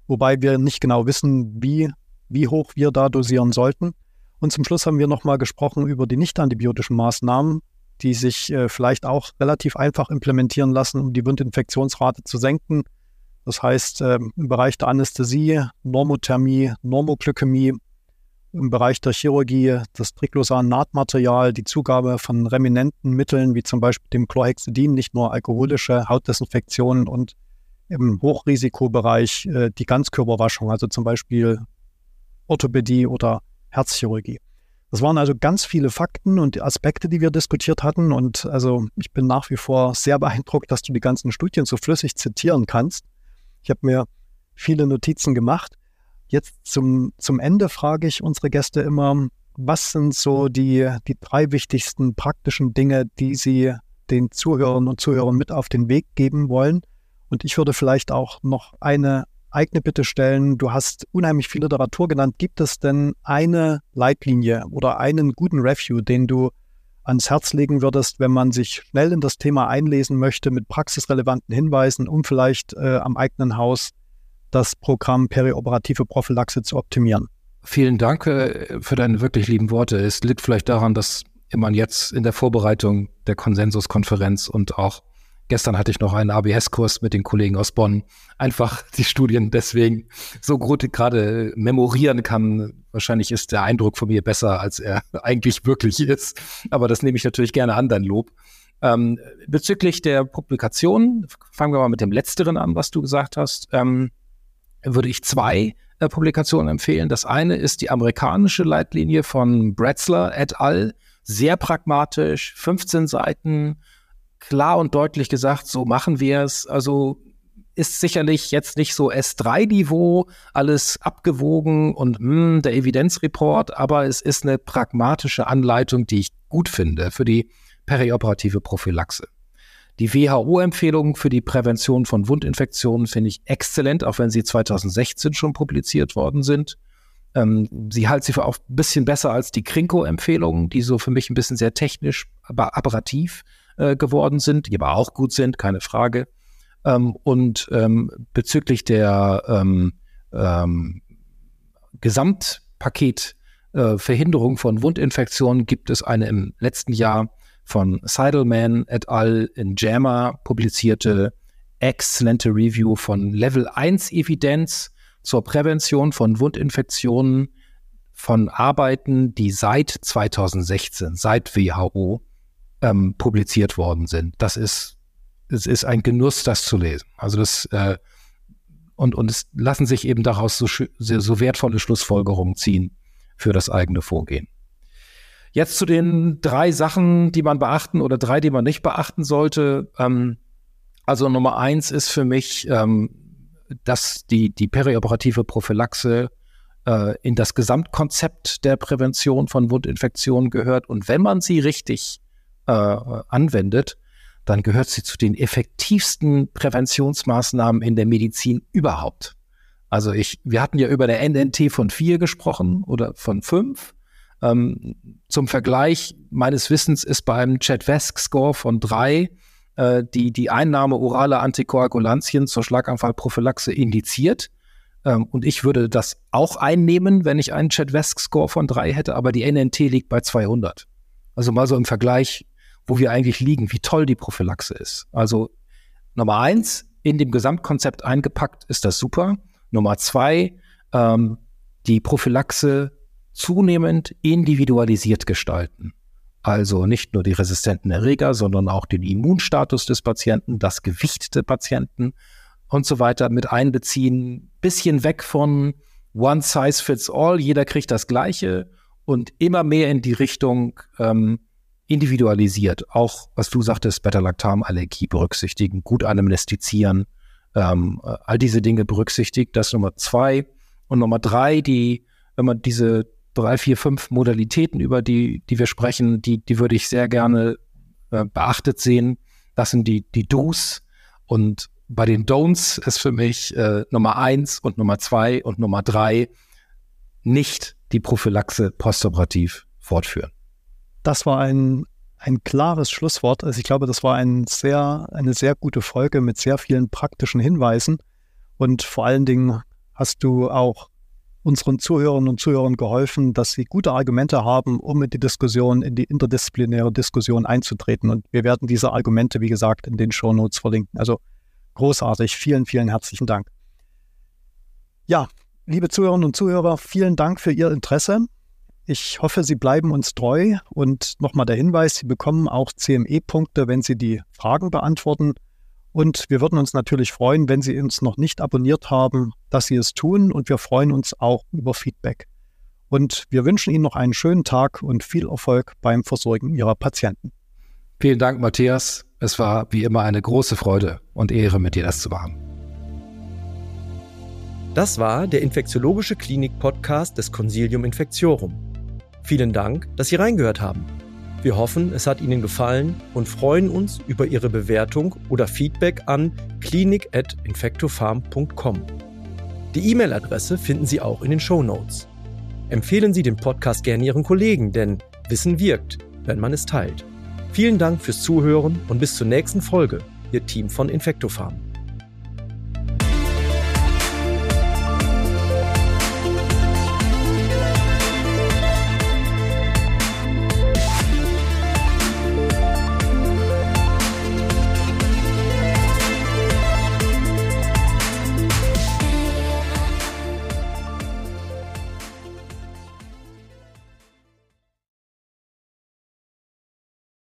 wobei wir nicht genau wissen, wie hoch wir da dosieren sollten. Und zum Schluss haben wir nochmal gesprochen über die nicht-antibiotischen Maßnahmen, die sich vielleicht auch relativ einfach implementieren lassen, um die Wundinfektionsrate zu senken. Das heißt, im Bereich der Anästhesie, Normothermie, Normoglykämie, im Bereich der Chirurgie das Triclosan-Nahtmaterial, die Zugabe von reminenten Mitteln wie zum Beispiel dem Chlorhexidin, nicht nur alkoholische Hautdesinfektionen und im Hochrisikobereich die Ganzkörperwaschung, also zum Beispiel Orthopädie oder Herzchirurgie. Das waren also ganz viele Fakten und Aspekte, die wir diskutiert hatten. Und also ich bin nach wie vor sehr beeindruckt, dass du die ganzen Studien so flüssig zitieren kannst. Ich habe mir viele Notizen gemacht. Jetzt zum Ende frage ich unsere Gäste immer, was sind so die 3 wichtigsten praktischen Dinge, die sie den Zuhörern und Zuhörern mit auf den Weg geben wollen? Und ich würde vielleicht auch noch eine eigene Bitte stellen. Du hast unheimlich viel Literatur genannt. Gibt es denn eine Leitlinie oder einen guten Review, den du ans Herz legen würdest, wenn man sich schnell in das Thema einlesen möchte mit praxisrelevanten Hinweisen, um vielleicht am eigenen Haus das Programm perioperative Prophylaxe zu optimieren? Vielen Dank für deine wirklich lieben Worte. Es liegt vielleicht daran, dass man jetzt in der Vorbereitung der Konsensuskonferenz und auch gestern hatte ich noch einen ABS-Kurs mit den Kollegen aus Bonn, einfach die Studien deswegen so gut gerade memorieren kann. Wahrscheinlich ist der Eindruck von mir besser, als er eigentlich wirklich ist. Aber das nehme ich natürlich gerne an, dein Lob. Bezüglich der Publikation, fangen wir mal mit dem Letzteren an, was du gesagt hast, würde ich 2 Publikationen empfehlen. Das eine ist die amerikanische Leitlinie von Bretzler et al. Sehr pragmatisch, 15 Seiten, klar und deutlich gesagt, so machen wir es. Also ist sicherlich jetzt nicht so S3-Niveau, alles abgewogen und der Evidenzreport, aber es ist eine pragmatische Anleitung, die ich gut finde für die perioperative Prophylaxe. Die WHO-Empfehlungen für die Prävention von Wundinfektionen finde ich exzellent, auch wenn sie 2016 schon publiziert worden sind. Sie halte sie für auch ein bisschen besser als die Krinko-Empfehlungen, die so für mich ein bisschen sehr technisch, aber apparativ geworden sind, die aber auch gut sind, keine Frage. Bezüglich der Gesamtpaket Verhinderung von Wundinfektionen gibt es eine im letzten Jahr von Seidelman et al. In JAMA publizierte exzellente Review von Level 1 Evidenz zur Prävention von Wundinfektionen von Arbeiten, die seit 2016, seit WHO, publiziert worden sind. Es ist ein Genuss, das zu lesen. Also es lassen sich eben daraus so wertvolle Schlussfolgerungen ziehen für das eigene Vorgehen. Jetzt zu den 3 Sachen, die man beachten oder 3, die man nicht beachten sollte. Also Nummer 1 ist für mich, dass die perioperative Prophylaxe in das Gesamtkonzept der Prävention von Wundinfektionen gehört. Und wenn man sie richtig anwendet, dann gehört sie zu den effektivsten Präventionsmaßnahmen in der Medizin überhaupt. Also wir hatten ja über der NNT von 4 gesprochen oder von 5. Zum Vergleich meines Wissens ist beim CHED-VASc-Score von 3 die Einnahme oraler Antikoagulantien zur Schlaganfallprophylaxe indiziert. Und ich würde das auch einnehmen, wenn ich einen CHED-VASc-Score von 3 hätte, aber die NNT liegt bei 200. Also mal so im Vergleich, wo wir eigentlich liegen, wie toll die Prophylaxe ist. Also Nummer 1, in dem Gesamtkonzept eingepackt, ist das super. Nummer 2, die Prophylaxe zunehmend individualisiert gestalten. Also nicht nur die resistenten Erreger, sondern auch den Immunstatus des Patienten, das Gewicht der Patienten und so weiter mit einbeziehen. Bisschen weg von One Size Fits All, jeder kriegt das Gleiche und immer mehr in die Richtung individualisiert. Auch, was du sagtest, Beta-Lactam-Allergie berücksichtigen, gut anämnestizieren, all diese Dinge berücksichtigt. Das ist Nummer 2. Und Nummer 3, wenn man diese 3, 4, 5 Modalitäten, über die wir sprechen, die würde ich sehr gerne beachtet sehen. Das sind die Do's. Und bei den Don'ts ist für mich Nummer 1 und Nummer 2 und Nummer 3 nicht die Prophylaxe postoperativ fortführen. Das war ein klares Schlusswort. Also ich glaube, das war eine sehr gute Folge mit sehr vielen praktischen Hinweisen. Und vor allen Dingen hast du auch unseren Zuhörerinnen und Zuhörern geholfen, dass sie gute Argumente haben, um in die interdisziplinäre Diskussion einzutreten. Und wir werden diese Argumente, wie gesagt, in den Shownotes verlinken. Also großartig. Vielen, vielen herzlichen Dank. Ja, liebe Zuhörerinnen und Zuhörer, vielen Dank für Ihr Interesse. Ich hoffe, Sie bleiben uns treu. Und nochmal der Hinweis, Sie bekommen auch CME-Punkte, wenn Sie die Fragen beantworten. Und wir würden uns natürlich freuen, wenn Sie uns noch nicht abonniert haben, dass Sie es tun. Und wir freuen uns auch über Feedback. Und wir wünschen Ihnen noch einen schönen Tag und viel Erfolg beim Versorgen Ihrer Patienten. Vielen Dank, Matthias. Es war wie immer eine große Freude und Ehre, mit dir das zu machen. Das war der infektiologische Klinik-Podcast des Consilium Infectiorum. Vielen Dank, dass Sie reingehört haben. Wir hoffen, es hat Ihnen gefallen und freuen uns über Ihre Bewertung oder Feedback an klinik@infectofarm.com. Die E-Mail-Adresse finden Sie auch in den Shownotes. Empfehlen Sie den Podcast gerne Ihren Kollegen, denn Wissen wirkt, wenn man es teilt. Vielen Dank fürs Zuhören und bis zur nächsten Folge, Ihr Team von Infectofarm.